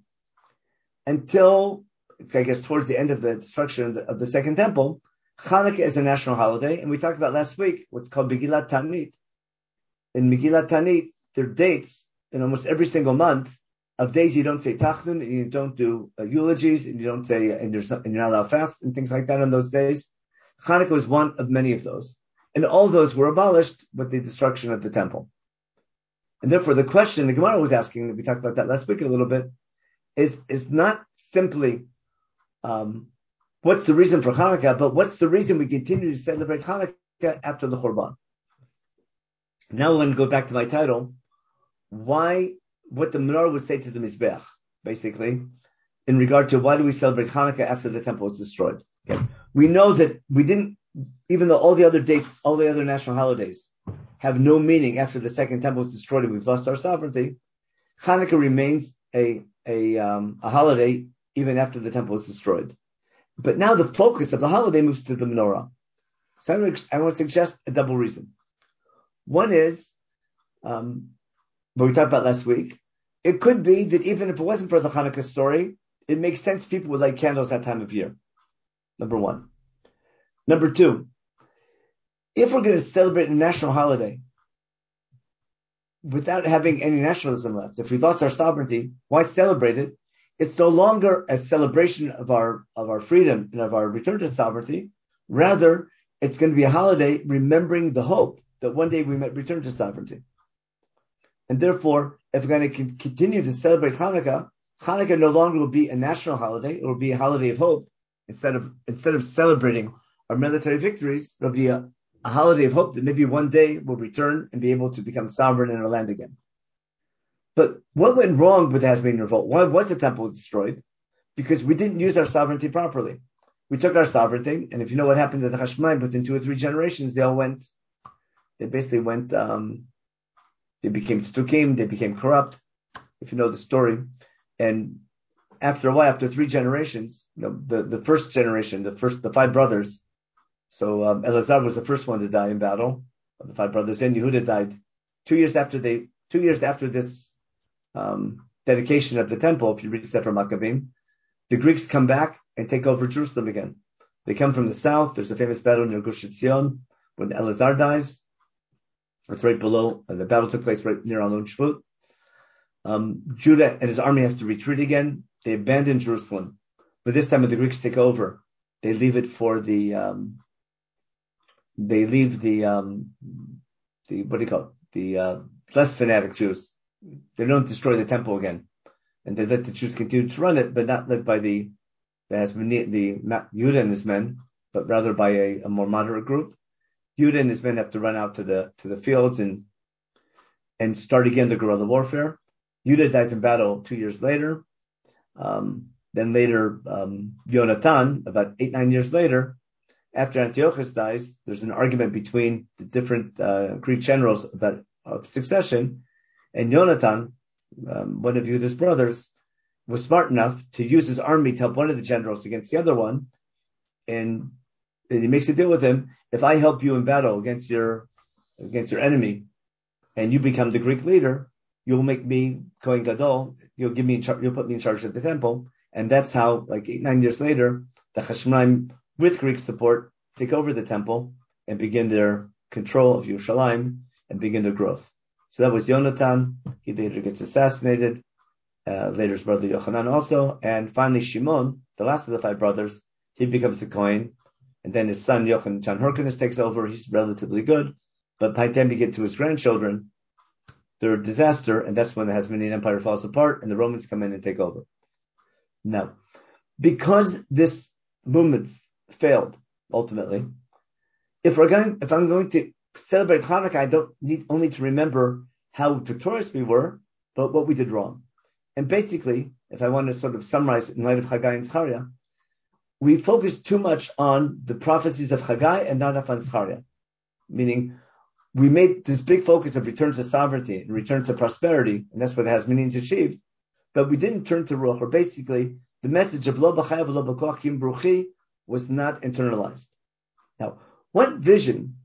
until, I guess, towards the end of the destruction of the, of the Second Temple, Hanukkah is a national holiday. And we talked about last week what's called Megillat Tanit. In Megillat Tanit, there are dates in almost every single month of days you don't say Tachnun, and you don't do uh, eulogies, and you don't say, uh, and, you're, and you're not allowed to fast, and things like that on those days. Hanukkah was one of many of those. And all those were abolished with the destruction of the temple. And therefore, the question the Gemara was asking, we talked about that last week a little bit, is, is not simply um, what's the reason for Hanukkah, but what's the reason we continue to celebrate Hanukkah after the Churban. Now I'm going to go back to my title, why, what the Menorah would say to the Mizbeach, basically, in regard to why do we celebrate Hanukkah after the temple was destroyed. Okay. We know that we didn't, even though all the other dates, all the other national holidays have no meaning after the second temple was destroyed and we've lost our sovereignty, Hanukkah remains a a, um, a holiday even after the temple was destroyed. But now the focus of the holiday moves to the menorah. So I want to, I want to suggest a double reason. One is, um, what we talked about last week, it could be that even if it wasn't for the Hanukkah story, it makes sense people would light candles that time of year. Number one. Number two, if we're going to celebrate a national holiday without having any nationalism left, if we lost our sovereignty, why celebrate it? It's no longer a celebration of our of our freedom and of our return to sovereignty. Rather, it's going to be a holiday remembering the hope that one day we might return to sovereignty. And therefore, if we're going to continue to celebrate Hanukkah, Hanukkah no longer will be a national holiday. It will be a holiday of hope. Instead of instead of celebrating our military victories, it'll be a, a holiday of hope that maybe one day we'll return and be able to become sovereign in our land again. But what went wrong with the Hasmonean revolt? Why was the temple destroyed? Because we didn't use our sovereignty properly. We took our sovereignty, and if you know what happened to the Hashmonaim, within two or three generations, they all went, they basically went, um, they became stukim, they became corrupt, if you know the story. And after a while, after three generations, you know, the, the first generation, the first, the five brothers, so um, Elazar was the first one to die in battle, of the five brothers, and Yehuda died two years after they, two years after this um, dedication of the temple. If you read Sefer Maccabim, the Greeks come back and take over Jerusalem again. They come from the south. There's a famous battle near Gush Etzion when Elazar dies. It's right below, and the battle took place right near Alon Shvut. Um, Judah and his army has to retreat again. They abandon Jerusalem. But this time when the Greeks take over, they leave it for the, um, they leave the, um, the, what do you call it? The, uh, less fanatic Jews. they don't destroy the temple again, and they let the Jews continue to run it, but not led by the the Hasmoni, the not Yehuda and his men, but rather by a, a more moderate group. Yehuda and his men have to run out to the to the fields and and start again the guerrilla warfare. Yehuda dies in battle two years later. Um, then later, um, Yonatan, about eight, nine years later, after Antiochus dies, there's an argument between the different uh, Greek generals about uh, succession, and Yonatan, um, one of Yehuda's brothers, was smart enough to use his army to help one of the generals against the other one, and, and he makes a deal with him: if I help you in battle against your against your enemy, and you become the Greek leader, you'll make me Kohen Gadol. You'll give me in char- you'll put me in charge of the temple, and that's how, like eight nine years later, the Hashmonaim, with Greek support, take over the temple and begin their control of Yerushalayim and begin their growth. So that was Yonatan. He later gets assassinated. Uh, later his brother Yochanan also, and finally Shimon, the last of the five brothers, he becomes a Kohen, and then his son Yochanan John Hyrcanus takes over. He's relatively good, but by the time we get to his grandchildren, they're a disaster, and that's when the Hasmonean Empire falls apart, and the Romans come in and take over. Now, because this movement failed ultimately, if we're going, if I'm going to celebrate Hanukkah, I don't need only to remember how victorious we were, but what we did wrong. And basically, if I want to sort of summarize in light of Haggai and Zechariah, we focused too much on the prophecies of Haggai and not enough on Zechariah. Meaning, we made this big focus of return to sovereignty and return to prosperity, and that's what the Hasmoneans achieved. But we didn't turn to Ruach, or basically, the message of Lo b'chayav lo b'koach kim bruchi was not internalized. Now, what vision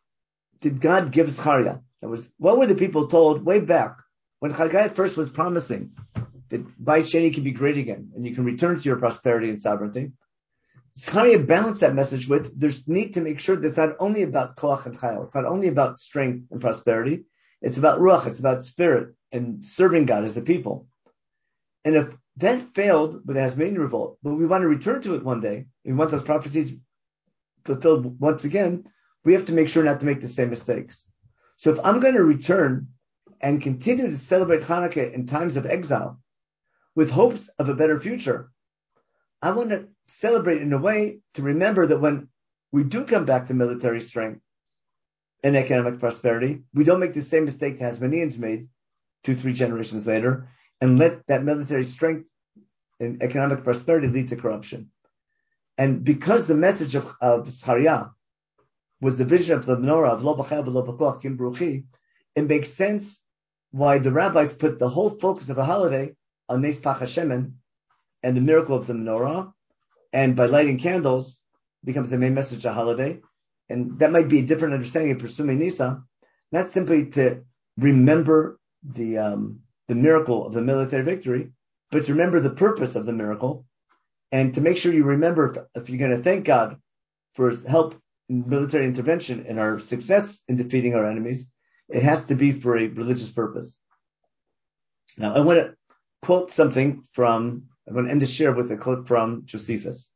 did God give Zechariah? That was, what were the people told way back when Haggai first was promising that Beit Sheni can be great again and you can return to your prosperity and sovereignty? Zechariah balanced that message with, there's need to make sure that it's not only about koach and chayil, it's not only about strength and prosperity, it's about ruach, it's about spirit and serving God as a people. And if that failed with the Hasmonean revolt, but we want to return to it one day, we want those prophecies fulfilled once again, we have to make sure not to make the same mistakes. So if I'm going to return and continue to celebrate Hanukkah in times of exile with hopes of a better future, I want to celebrate in a way to remember that when we do come back to military strength and economic prosperity, we don't make the same mistake the Hasmoneans made two, three generations later, and let that military strength and economic prosperity lead to corruption. And because the message of, of Zechariah was the vision of the menorah of Lo b'chayav lo b'koach kim bruchi, it makes sense why the rabbis put the whole focus of a holiday on Nes Pach HaShemen and the miracle of the menorah, and by lighting candles becomes the main message of the holiday. And that might be a different understanding of Persumei Nisa, not simply to remember the um, the miracle of the military victory, but to remember the purpose of the miracle, and to make sure you remember if, if you're going to thank God for his help in military intervention and our success in defeating our enemies, it has to be for a religious purpose. Now, I want to quote something from, I'm going to end the share with a quote from Josephus.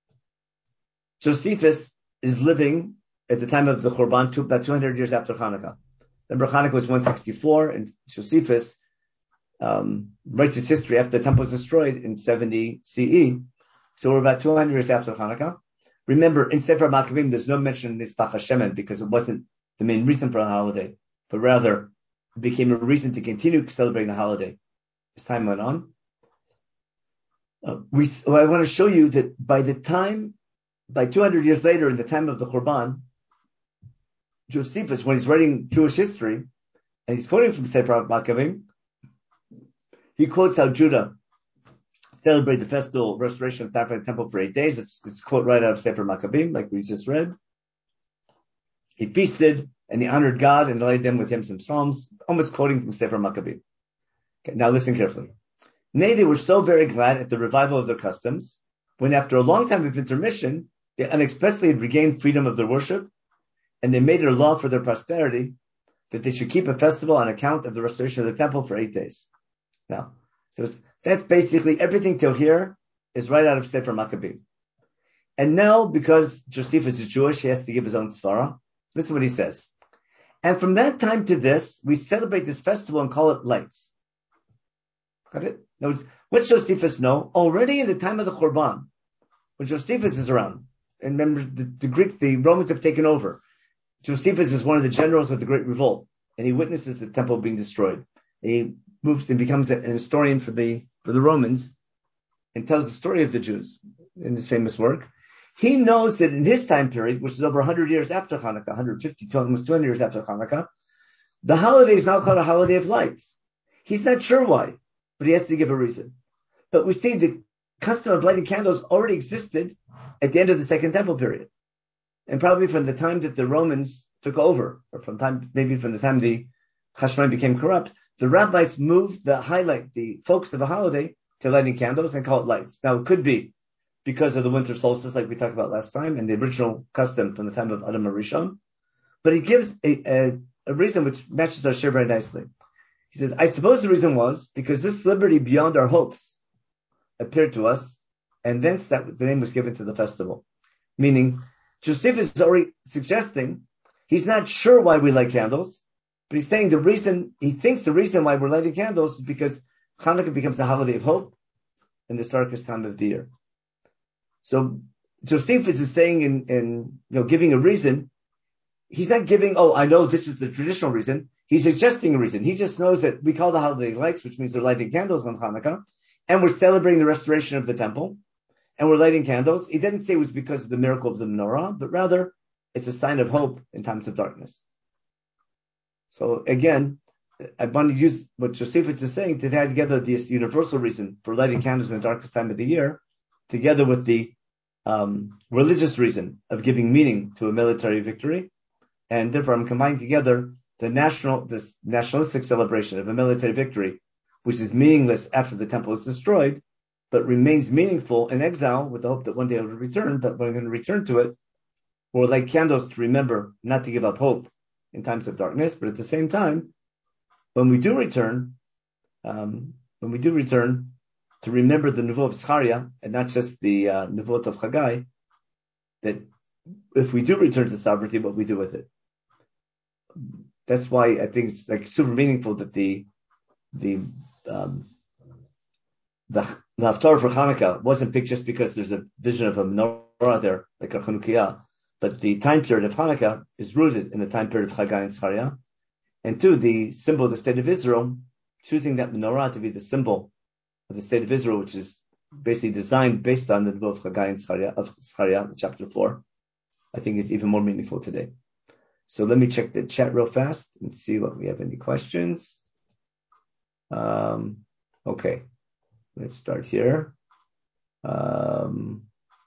Josephus is living at the time of the Churban, about two hundred years after Hanukkah. Remember, Hanukkah was one sixty-four, and Josephus um, writes his history after the temple was destroyed in seventy C E. So we're about two hundred years after Hanukkah. Remember, in Sefer Maccabim, there's no mention of Nes Pach HaShemen because it wasn't the main reason for the holiday, but rather it became a reason to continue celebrating the holiday as time went on. Uh, we, so I want to show you that by the time, by two hundred years later, in the time of the Churban, Josephus, when he's writing Jewish history, and he's quoting from Sefer Maccabim, he quotes how Judah celebrated the festival restoration of the temple for eight days. It's, it's a quote right out of Sefer Maccabim, like we just read. He feasted and he honored God and laid them with hymns and psalms, almost quoting from Sefer Maccabim. Okay, now listen carefully. Nay, they were so very glad at the revival of their customs, when after a long time of intermission, they unexpectedly had regained freedom of their worship, and they made it a law for their posterity that they should keep a festival on account of the restoration of the temple for eight days. Now, so that's basically everything till here is right out of Sefer Maccabim. And now, because Josephus is Jewish, he has to give his own svara. Listen what he says. And from that time to this, we celebrate this festival and call it lights. Got it? In other words, what Josephus know? Already in the time of the Churban, when Josephus is around, and remember the, the Greeks, the Romans have taken over. Josephus is one of the generals of the Great Revolt, and he witnesses the temple being destroyed. He moves and becomes an historian for the for the Romans, and tells the story of the Jews in his famous work. He knows that in his time period, which is over one hundred years after Hanukkah, one hundred fifty, almost two hundred years after Hanukkah, the holiday is now called a holiday of lights. He's not sure why, but he has to give a reason. But we see the custom of lighting candles already existed at the end of the Second Temple period. And probably from the time that the Romans took over, or from time, maybe from the time the Hashmonaim became corrupt, the rabbis moved the highlight, the focus of a holiday to lighting candles and call it lights. Now, it could be because of the winter solstice, like we talked about last time, and the original custom from the time of Adam HaRishon. But he gives a, a, a reason which matches our shir very nicely. He says, I suppose the reason was because this liberty beyond our hopes appeared to us, and thence that the name was given to the festival. Meaning, Josephus is already suggesting he's not sure why we light candles, but he's saying the reason, he thinks the reason why we're lighting candles is because Hanukkah becomes a holiday of hope in this darkest time of the year. So Josephus is saying in, in you know giving a reason, he's not giving, oh, I know this is the traditional reason. He's suggesting a reason. He just knows that we call the holiday lights, which means they're lighting candles on Hanukkah, and we're celebrating the restoration of the temple, and we're lighting candles. He didn't say it was because of the miracle of the menorah, but rather it's a sign of hope in times of darkness. So again, I want to use what Josephus is saying to add together this universal reason for lighting candles in the darkest time of the year, together with the um, religious reason of giving meaning to a military victory, and therefore I'm combining together the national, this nationalistic celebration of a military victory, which is meaningless after the temple is destroyed, but remains meaningful in exile with the hope that one day it will return. But when we're going to return to it, we'll light candles to remember not to give up hope in times of darkness, but at the same time, when we do return, um, when we do return, to remember the Nevuah of Zechariah and not just the uh, Nevuot of Haggai, that if we do return to sovereignty, what we do with it. That's why I think it's like super meaningful that the the um, the, the Haftarah for Hanukkah wasn't picked just because there's a vision of a menorah there, like a Chanukiah, but the time period of Hanukkah is rooted in the time period of Haggai and Zechariah. And two, the symbol of the state of Israel, choosing that menorah to be the symbol of the state of Israel, which is basically designed based on the Nevuah of Haggai and Zechariah, of Zechariah, chapter four, I think is even more meaningful today. So let me check the chat real fast and see what we have any questions. Um, okay, let's start here. Um,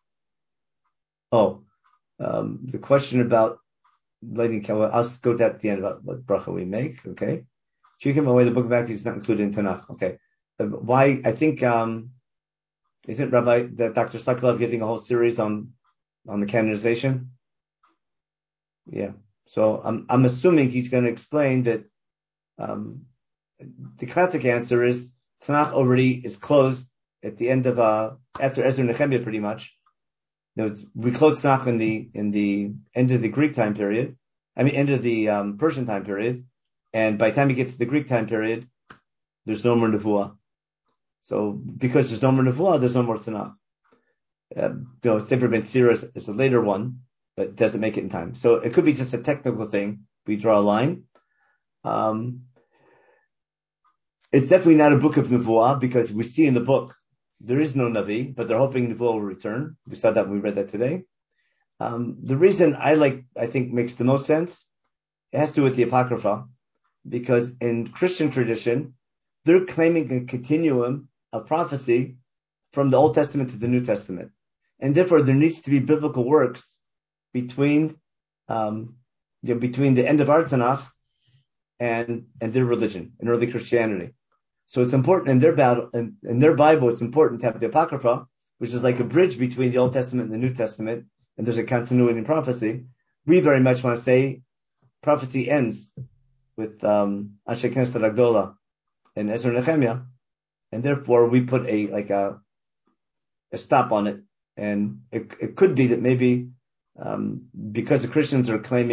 oh, um, the question about lighting candle. I'll go to that at the end about what bracha we make. Okay, Shukim away the book of Acts is not included in Tanakh. Okay, uh, why? I think um, isn't Rabbi the Doctor Sokolov giving a whole series on on the canonization? Yeah. So I'm I'm assuming he's going to explain that um, the classic answer is Tanakh already is closed at the end of uh, after Ezra and Nehemiah pretty much. You know, we close Tanakh in the in the end of the Greek time period. I mean, end of the um, Persian time period, and by the time you get to the Greek time period, there's no more Nevuah. So because there's no more Nevuah, there's no more Tanakh. Uh, you know, Sefer Ben Sira is, is a later one, but doesn't make it in time. So it could be just a technical thing. We draw a line. Um, it's definitely not a book of Nevuah because we see in the book there is no Navi, but they're hoping Nevuah will return. We saw that when we read that today. Um, the reason I like, I think makes the most sense, it has to do with the Apocrypha, because in Christian tradition, they're claiming a continuum of prophecy from the Old Testament to the New Testament. And therefore there needs to be biblical works between, um, you know, between the end of our Tanakh and, and their religion, and early Christianity. So it's important in their battle, in, in their Bible, it's important to have the Apocrypha, which is like a bridge between the Old Testament and the New Testament, and there's a continuity in prophecy. We very much want to say prophecy ends with um, Anshe Knesset Agdola and Ezra and Nehemiah, and therefore we put a like a, a stop on it. And it, it could be that maybe um, because the Christians are claiming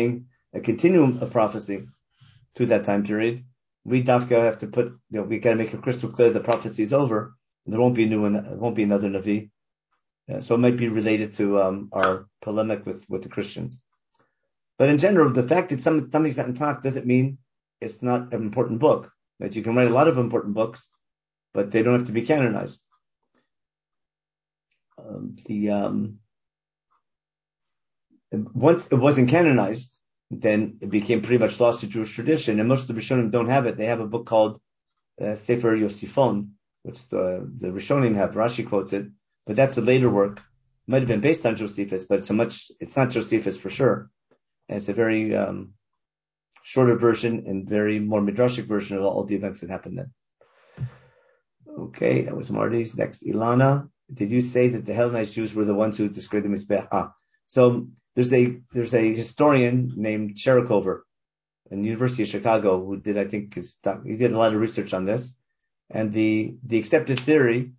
a continuum of prophecy to that time period, we Dafka have to put, you know, we got to make it crystal clear the prophecy is over, and there won't be a new one, there won't be another Navi. Uh, so it might be related to um, our polemic with, with the Christians. But in general, the fact that some, somebody's not in talk doesn't mean it's not an important book. That you can write a lot of important books, but they don't have to be canonized. Um, the um, once it wasn't canonized, then it became pretty much lost to Jewish tradition, and most of the Rishonim don't have it. They have a book called uh, Sefer Yosifon, which the the Rishonim have. Rashi quotes it, but that's a later work. Might have been based on Josephus, but it's a much it's not Josephus for sure, and it's a very um, shorter version and very more midrashic version of all the events that happened then. Okay, that was Marty's. Next, Ilana, did you say that the Hellenized Jews were the ones who destroyed the Mizbeach? Ah, so there's a there's a historian named Cherikover in the University of Chicago who did, I think, his, he did a lot of research on this, and the the accepted theory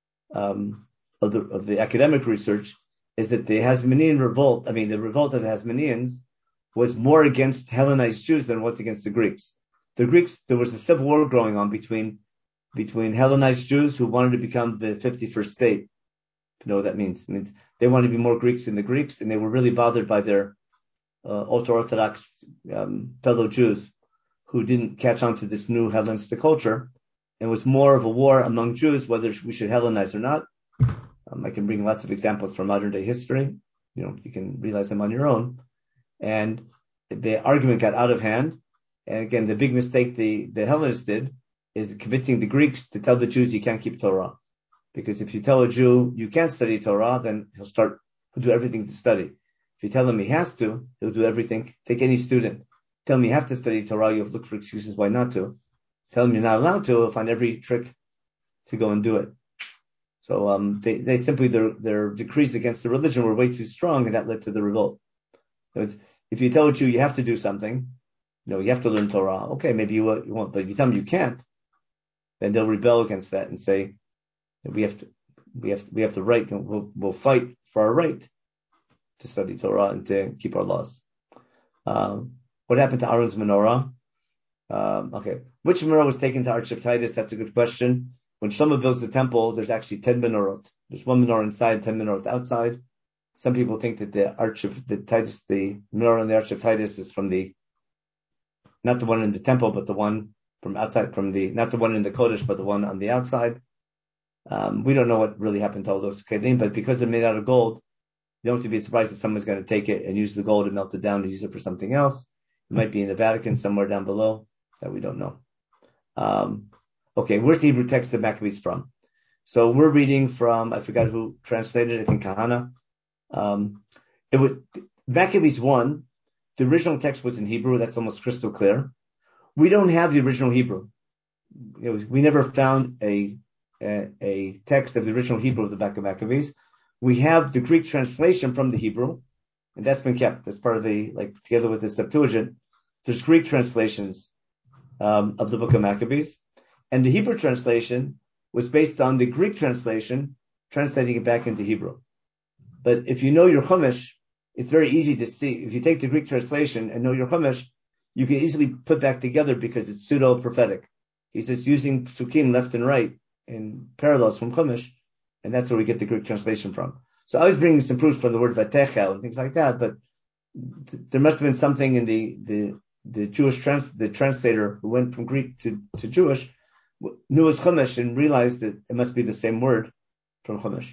um, of the of the academic research is that the Hasmonean revolt, I mean the revolt of the Hasmoneans, was more against Hellenized Jews than it was against the Greeks. The Greeks, there was a civil war going on between between Hellenized Jews who wanted to become the fifty-first state. You know what that means? It means they wanted to be more Greeks than the Greeks, and they were really bothered by their uh, ultra-Orthodox um, fellow Jews who didn't catch on to this new Hellenistic culture. It was more of a war among Jews whether we should Hellenize or not. Um, I can bring lots of examples from modern day history. You know, you can realize them on your own. And the argument got out of hand. And again, the big mistake the, the Hellenists did is convincing the Greeks to tell the Jews you can't keep Torah. Because if you tell a Jew you can't study Torah, then he'll start, he'll do everything to study. If you tell him he has to, he'll do everything. Take any student. Tell him you have to study Torah, you'll look for excuses why not to. Tell him you're not allowed to, he'll find every trick to go and do it. So um, they, they simply, their, their decrees against the religion were way too strong, and that led to the revolt. So it's, if you tell a Jew you have to do something, you know, you have to learn Torah. Okay, maybe you, you won't, but if you tell them you can't, then they'll rebel against that and say, we have to, we have, we have the right, and we'll, we'll fight for our right to study Torah and to keep our laws. Um, what happened to Aaron's menorah? Um, okay, which menorah was taken to Arch of Titus? That's a good question. When Shlomo builds the temple, there's actually ten menorot. There's one menorah inside, ten menorot outside. Some people think that the Arch of the Titus, the menorah on the Arch of Titus, is from the, not the one in the temple, but the one from outside, from the, not the one in the Kodesh, but the one on the outside. Um, we don't know what really happened to all those kelim, but because they're made out of gold, you don't have to be surprised that someone's going to take it and use the gold and melt it down and use it for something else. It might be in the Vatican somewhere down below that we don't know. Um, okay, where's the Hebrew text of Maccabees from? So we're reading from, I forgot who translated it, I think Kahana. Um, it was Maccabees one. The original text was in Hebrew. That's almost crystal clear. We don't have the original Hebrew. It was, we never found a, a a text of the original Hebrew of the Book of Maccabees. We have the Greek translation from the Hebrew, and that's been kept as part of the, like, together with the Septuagint. There's Greek translations um, of the Book of Maccabees, and the Hebrew translation was based on the Greek translation, translating it back into Hebrew. But if you know your Chumash, it's very easy to see. If you take the Greek translation and know your Chumash, you can easily put back together because it's pseudo-prophetic. He's just using psukim left and right in parallels from Chumash, and that's where we get the Greek translation from. So I was bringing some proofs from the word Vatechel and things like that, but th- there must have been something in the the, the Jewish trans the translator who went from Greek to, to Jewish knew his Chumash and realized that it must be the same word from Chumash.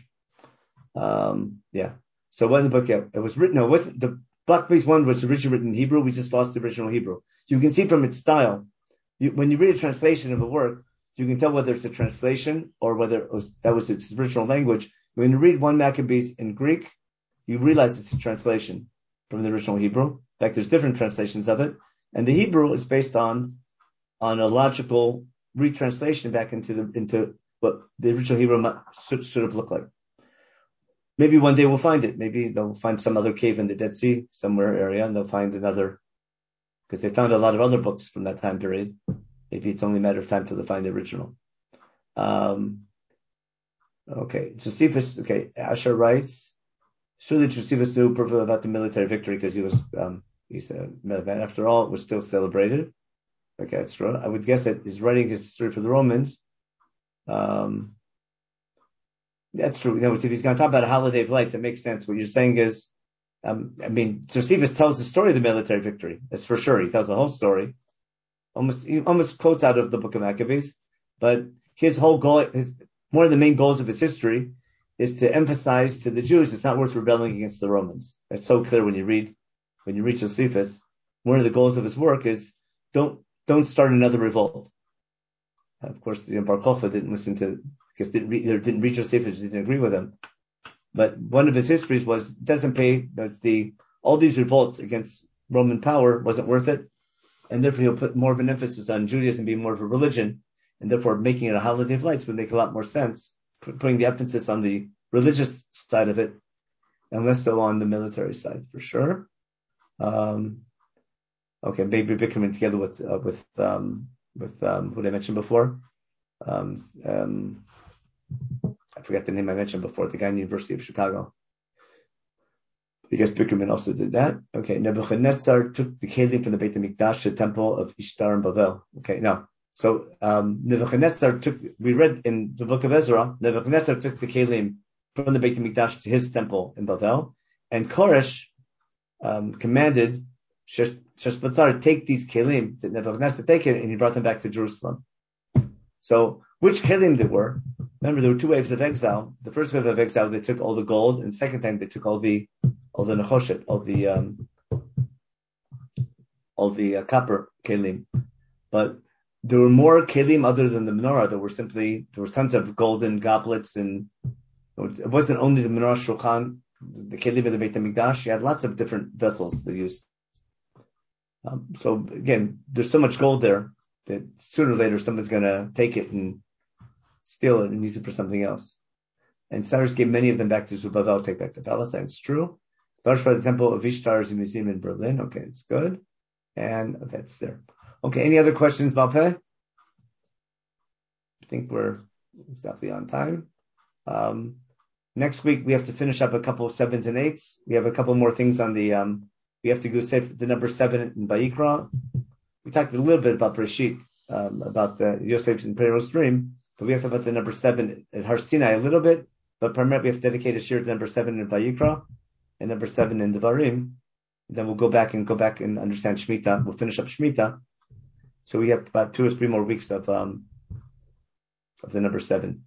Um, yeah. So when the book, yeah, it was written, no, it wasn't, the Maccabees one was originally written in Hebrew. We just lost the original Hebrew. You can see from its style, you, when you read a translation of a work, you can tell whether it's a translation or whether it was, that was its original language. When you read one Maccabees in Greek, you realize it's a translation from the original Hebrew. In fact, there's different translations of it. And the Hebrew is based on, on a logical retranslation back into the, into what the original Hebrew should, should have looked like. Maybe one day we'll find it. Maybe they'll find some other cave in the Dead Sea somewhere area, and they'll find another, because they found a lot of other books from that time period. Maybe it's only a matter of time till they find the original. Um, okay, Josephus, okay, Asher writes, surely Josephus knew about the military victory because he was um, He's a man. After all, it was still celebrated. Okay, that's true. I would guess that he's writing his history for the Romans. Um, that's true. You know, if he's going to talk about a holiday of lights, it makes sense. What you're saying is, um, I mean, Josephus tells the story of the military victory. That's for sure. He tells the whole story. Almost, he almost quotes out of the Book of Maccabees. But his whole goal, his one of the main goals of his history, is to emphasize to the Jews it's not worth rebelling against the Romans. That's so clear when you read when you read Josephus. One of the goals of his work is don't don't start another revolt. Of course, you know, Bar Kokhba didn't listen to because didn't read didn't read Josephus, didn't agree with him. But one of his histories was doesn't pay. That's the all these revolts against Roman power wasn't worth it, and therefore he'll put more of an emphasis on Judaism being more of a religion, and therefore making it a holiday of lights would make a lot more sense. Putting the emphasis on the religious side of it, and less so on the military side, for sure. Um, okay, maybe Bickerman together with uh, with um, with um, who I mentioned before. Um, um, I forgot the name I mentioned before. The guy in the University of Chicago. I guess Bickerman also did that. Okay, Nebuchadnezzar took the kelim from the Beit HaMikdash, the temple of Ishtar and Bavel. Okay, now. So um, Nebuchadnezzar took, we read in the book of Ezra, Nebuchadnezzar took the kelim from the Beit HaMikdash to his temple in Bavel, and Koresh um, commanded Sheshbatzar take these kelim that Nebuchadnezzar take it, and he brought them back to Jerusalem. So which kelim there were? Remember, there were two waves of exile. The first wave of exile, they took all the gold, and the second time they took all the all the nechoshet, all the um, all the uh, copper kelim, but there were more kelim other than the menorah. There were simply, there were tons of golden goblets, and it wasn't only the menorah shulchan, the kelim of the Beit HaMikdash. You had lots of different vessels they used. Um, so again, there's so much gold there that sooner or later someone's going to take it and steal it and use it for something else. And Cyrus gave many of them back to Zerubbabel, take back to Palestine. It's true. Large part of the Temple of Ishtar is a museum in Berlin. Okay, it's good. And that's there. Okay, any other questions, Balpeh? I think we're exactly on time. Um, next week, we have to finish up a couple of sevens and eights. We have a couple more things on the, um, we have to go say the number seven in Vayikra. We talked a little bit about Breshit, um, about the Yosef's and Pharaoh's dream, but we have to talk about the number seven at Har Sinai a little bit, but primarily we have to dedicate a shir to number seven in Vayikra and number seven in Devarim. Then we'll go back and go back and understand Shemitah. We'll finish up Shemitah. So we have about two or three more weeks of um, of the number seven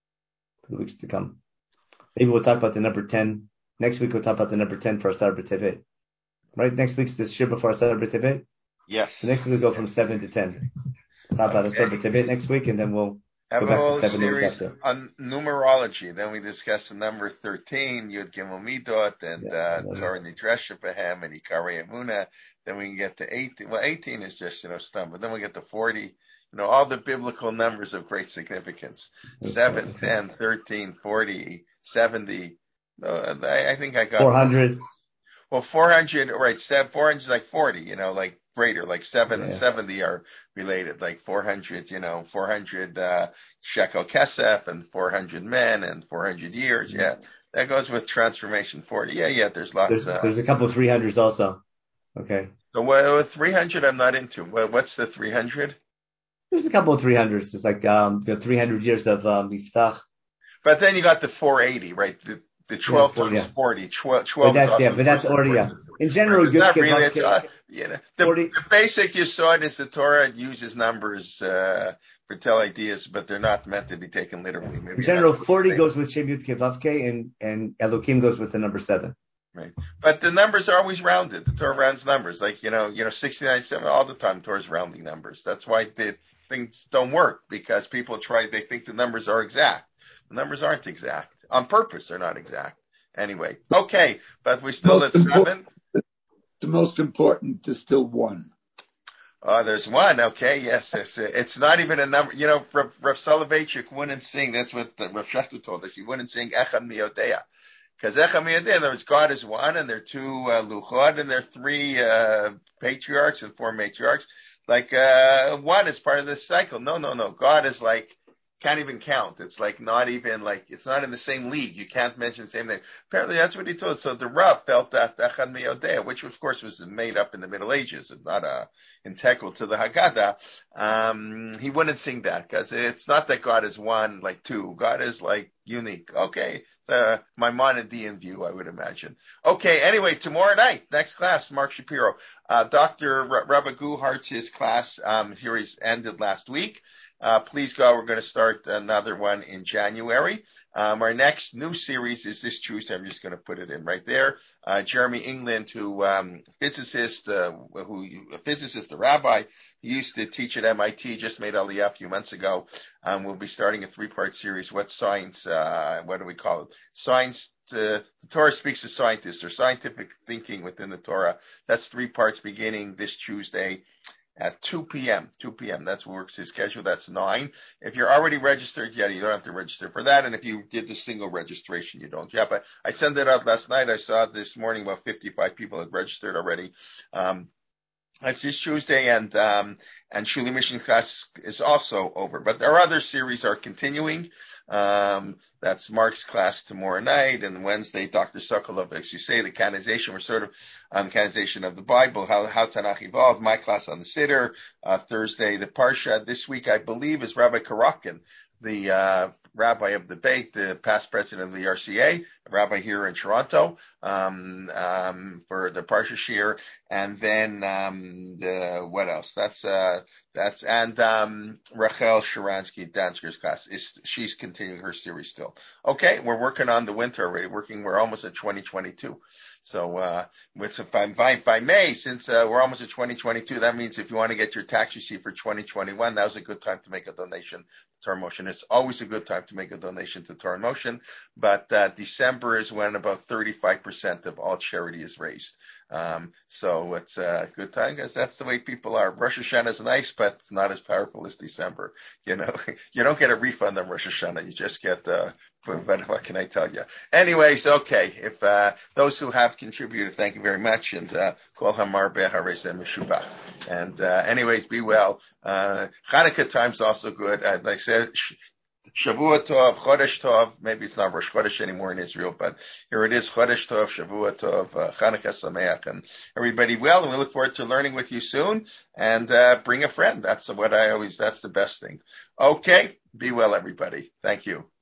for the weeks to come. Maybe we'll talk about the number ten. Next week we'll talk about the number ten for Asar B'Tevet. Right? Next week's the Shir before Asar B'Tevet? Yes. So next week we'll go from seven to ten. We'll talk about Okay. Asar B'Tevet next week, and then we'll have go a back whole to seven series on numerology. Then we discuss the number thirteen, Yud Gimel Midot, and yeah, uh, Torah Nidresha Behem, and Ikari Emuna. Then we can get to eighteen. Well, eighteen is just, you know, stum, but then we get to forty. You know, all the biblical numbers of great significance. Okay. seven, ten, thirteen, forty, seventy. No, I, I think I got four hundred. Well, four hundred, right, four hundred is like forty, you know, like greater, like seven, yeah. seventy are related, like four hundred, you know, four hundred uh, shekel kesef and four hundred men and four hundred years. Mm-hmm. Yeah, that goes with transformation forty. Yeah, yeah, there's lots. There's, uh, there's a couple of three hundreds also. Okay. So what, three hundred I'm not into. What, what's the three hundred? There's a couple of three hundreds. It's like um, you know, three hundred years of um, Miftach. But then you got the four eighty, right? The, the twelve yeah, times yeah. forty. twelve, twelve but that's, yeah, but that's already, yeah. In general, right, not really. It's, uh, you know, the, the basic you saw it is the Torah uses numbers uh, for tell ideas, but they're not meant to be taken literally. Maybe in general, forty goes with Shem Yud Kei Vav Kei, and and Elokim goes with the number seven. Right, but the numbers are always rounded. The Torah rounds numbers, like you know, you know, sixty-nine, seven all the time. Torah's rounding numbers. That's why the things don't work because people try. They think the numbers are exact. The numbers aren't exact on purpose. They're not exact. Anyway, okay, but we're still most at seven. The most important is still one. Oh, there's one. Okay, yes, yes. It's not even a number. You know, Rav, Rav Soloveitchik wouldn't sing. That's what Rav Shachtu told us. He wouldn't sing Echad Miyodea. Because Echad Miyodea, in other words, God is one, and there are two uh, Luchot, and there are three uh, patriarchs and four matriarchs. Like uh, one is part of this cycle. No, no, no. God is like can't even count. It's like not even like, it's not in the same league. You can't mention the same thing. Apparently that's what he told. So the Rav felt that Echad Me'odea, which of course was made up in the Middle Ages and not uh, integral to the Haggadah, um, he wouldn't sing that because it's not that God is one, like two. God is like unique. Okay. Uh, Maimonidean view, I would imagine. Okay, anyway, tomorrow night, next class, Mark Shapiro. Uh, Doctor R- Rabbi Guhart's his class um, series ended last week. Uh, please go. We're going to start another one in January. Um, our next new series is this Tuesday. I'm just going to put it in right there. Uh, Jeremy England, who um, physicist, uh, who a physicist, a rabbi, he used to teach at M I T, just made Aliyah a few months ago. Um, we'll be starting a three-part series. What science? Uh, what do we call it? Science. Uh, the Torah speaks to scientists or scientific thinking within the Torah. That's three parts beginning this Tuesday at two p.m. two p.m. That's what works his schedule. That's nine. If you're already registered, yeah, you don't have to register for that. And if you did the single registration, you don't. Yeah, but I sent it out last night. I saw this morning about fifty-five people had registered already. Um, That's this Tuesday, and um, and Shuli Mission class is also over. But our other series are continuing. Um, that's Mark's class tomorrow night, and Wednesday, Doctor Sokolov, as you say, the canonization. We're sort of on the canonization of the Bible, how how Tanakh evolved. My class on the Siddur. Uh, Thursday, the Parsha. This week, I believe, is Rabbi Karakin, the uh, rabbi of the Beit, the past president of the R C A, a rabbi here in Toronto, um, um, for the Parsha Shir. And then, um, the, what else? That's, uh, that's, and, um, Rachel Sharansky, Dansker's class is, she's continuing her series still. Okay. We're working on the winter already, working, we're almost at twenty twenty-two. So, uh, with, by, by, by May, since, uh, we're almost at twenty twenty-two, that means if you want to get your tax receipt for twenty twenty-one, now's a good time to make a donation to Torah Motion. It's always a good time to make a donation to Torah Motion, but, uh, December is when about thirty-five percent of all charity is raised. Um, so it's a good time because that's the way people are. Rosh Hashanah is nice, but it's not as powerful as December. You know, you don't get a refund on Rosh Hashanah. You just get, uh, but what can I tell you? Anyways, okay. If, uh, those who have contributed, thank you very much. And, uh, Kol Hamar Be'harezeh Meshubach. And, uh, anyways, be well. Uh, Hanukkah time's also good. Uh, like I said, Shavua Tov, Chodesh Tov. Maybe it's not Rosh Chodesh anymore in Israel, but here it is, Chodesh Tov, Shavua Tov, uh, Chanukah Sameach, and everybody well. And we look forward to learning with you soon. And uh, bring a friend. That's what I always. That's the best thing. Okay, be well, everybody. Thank you.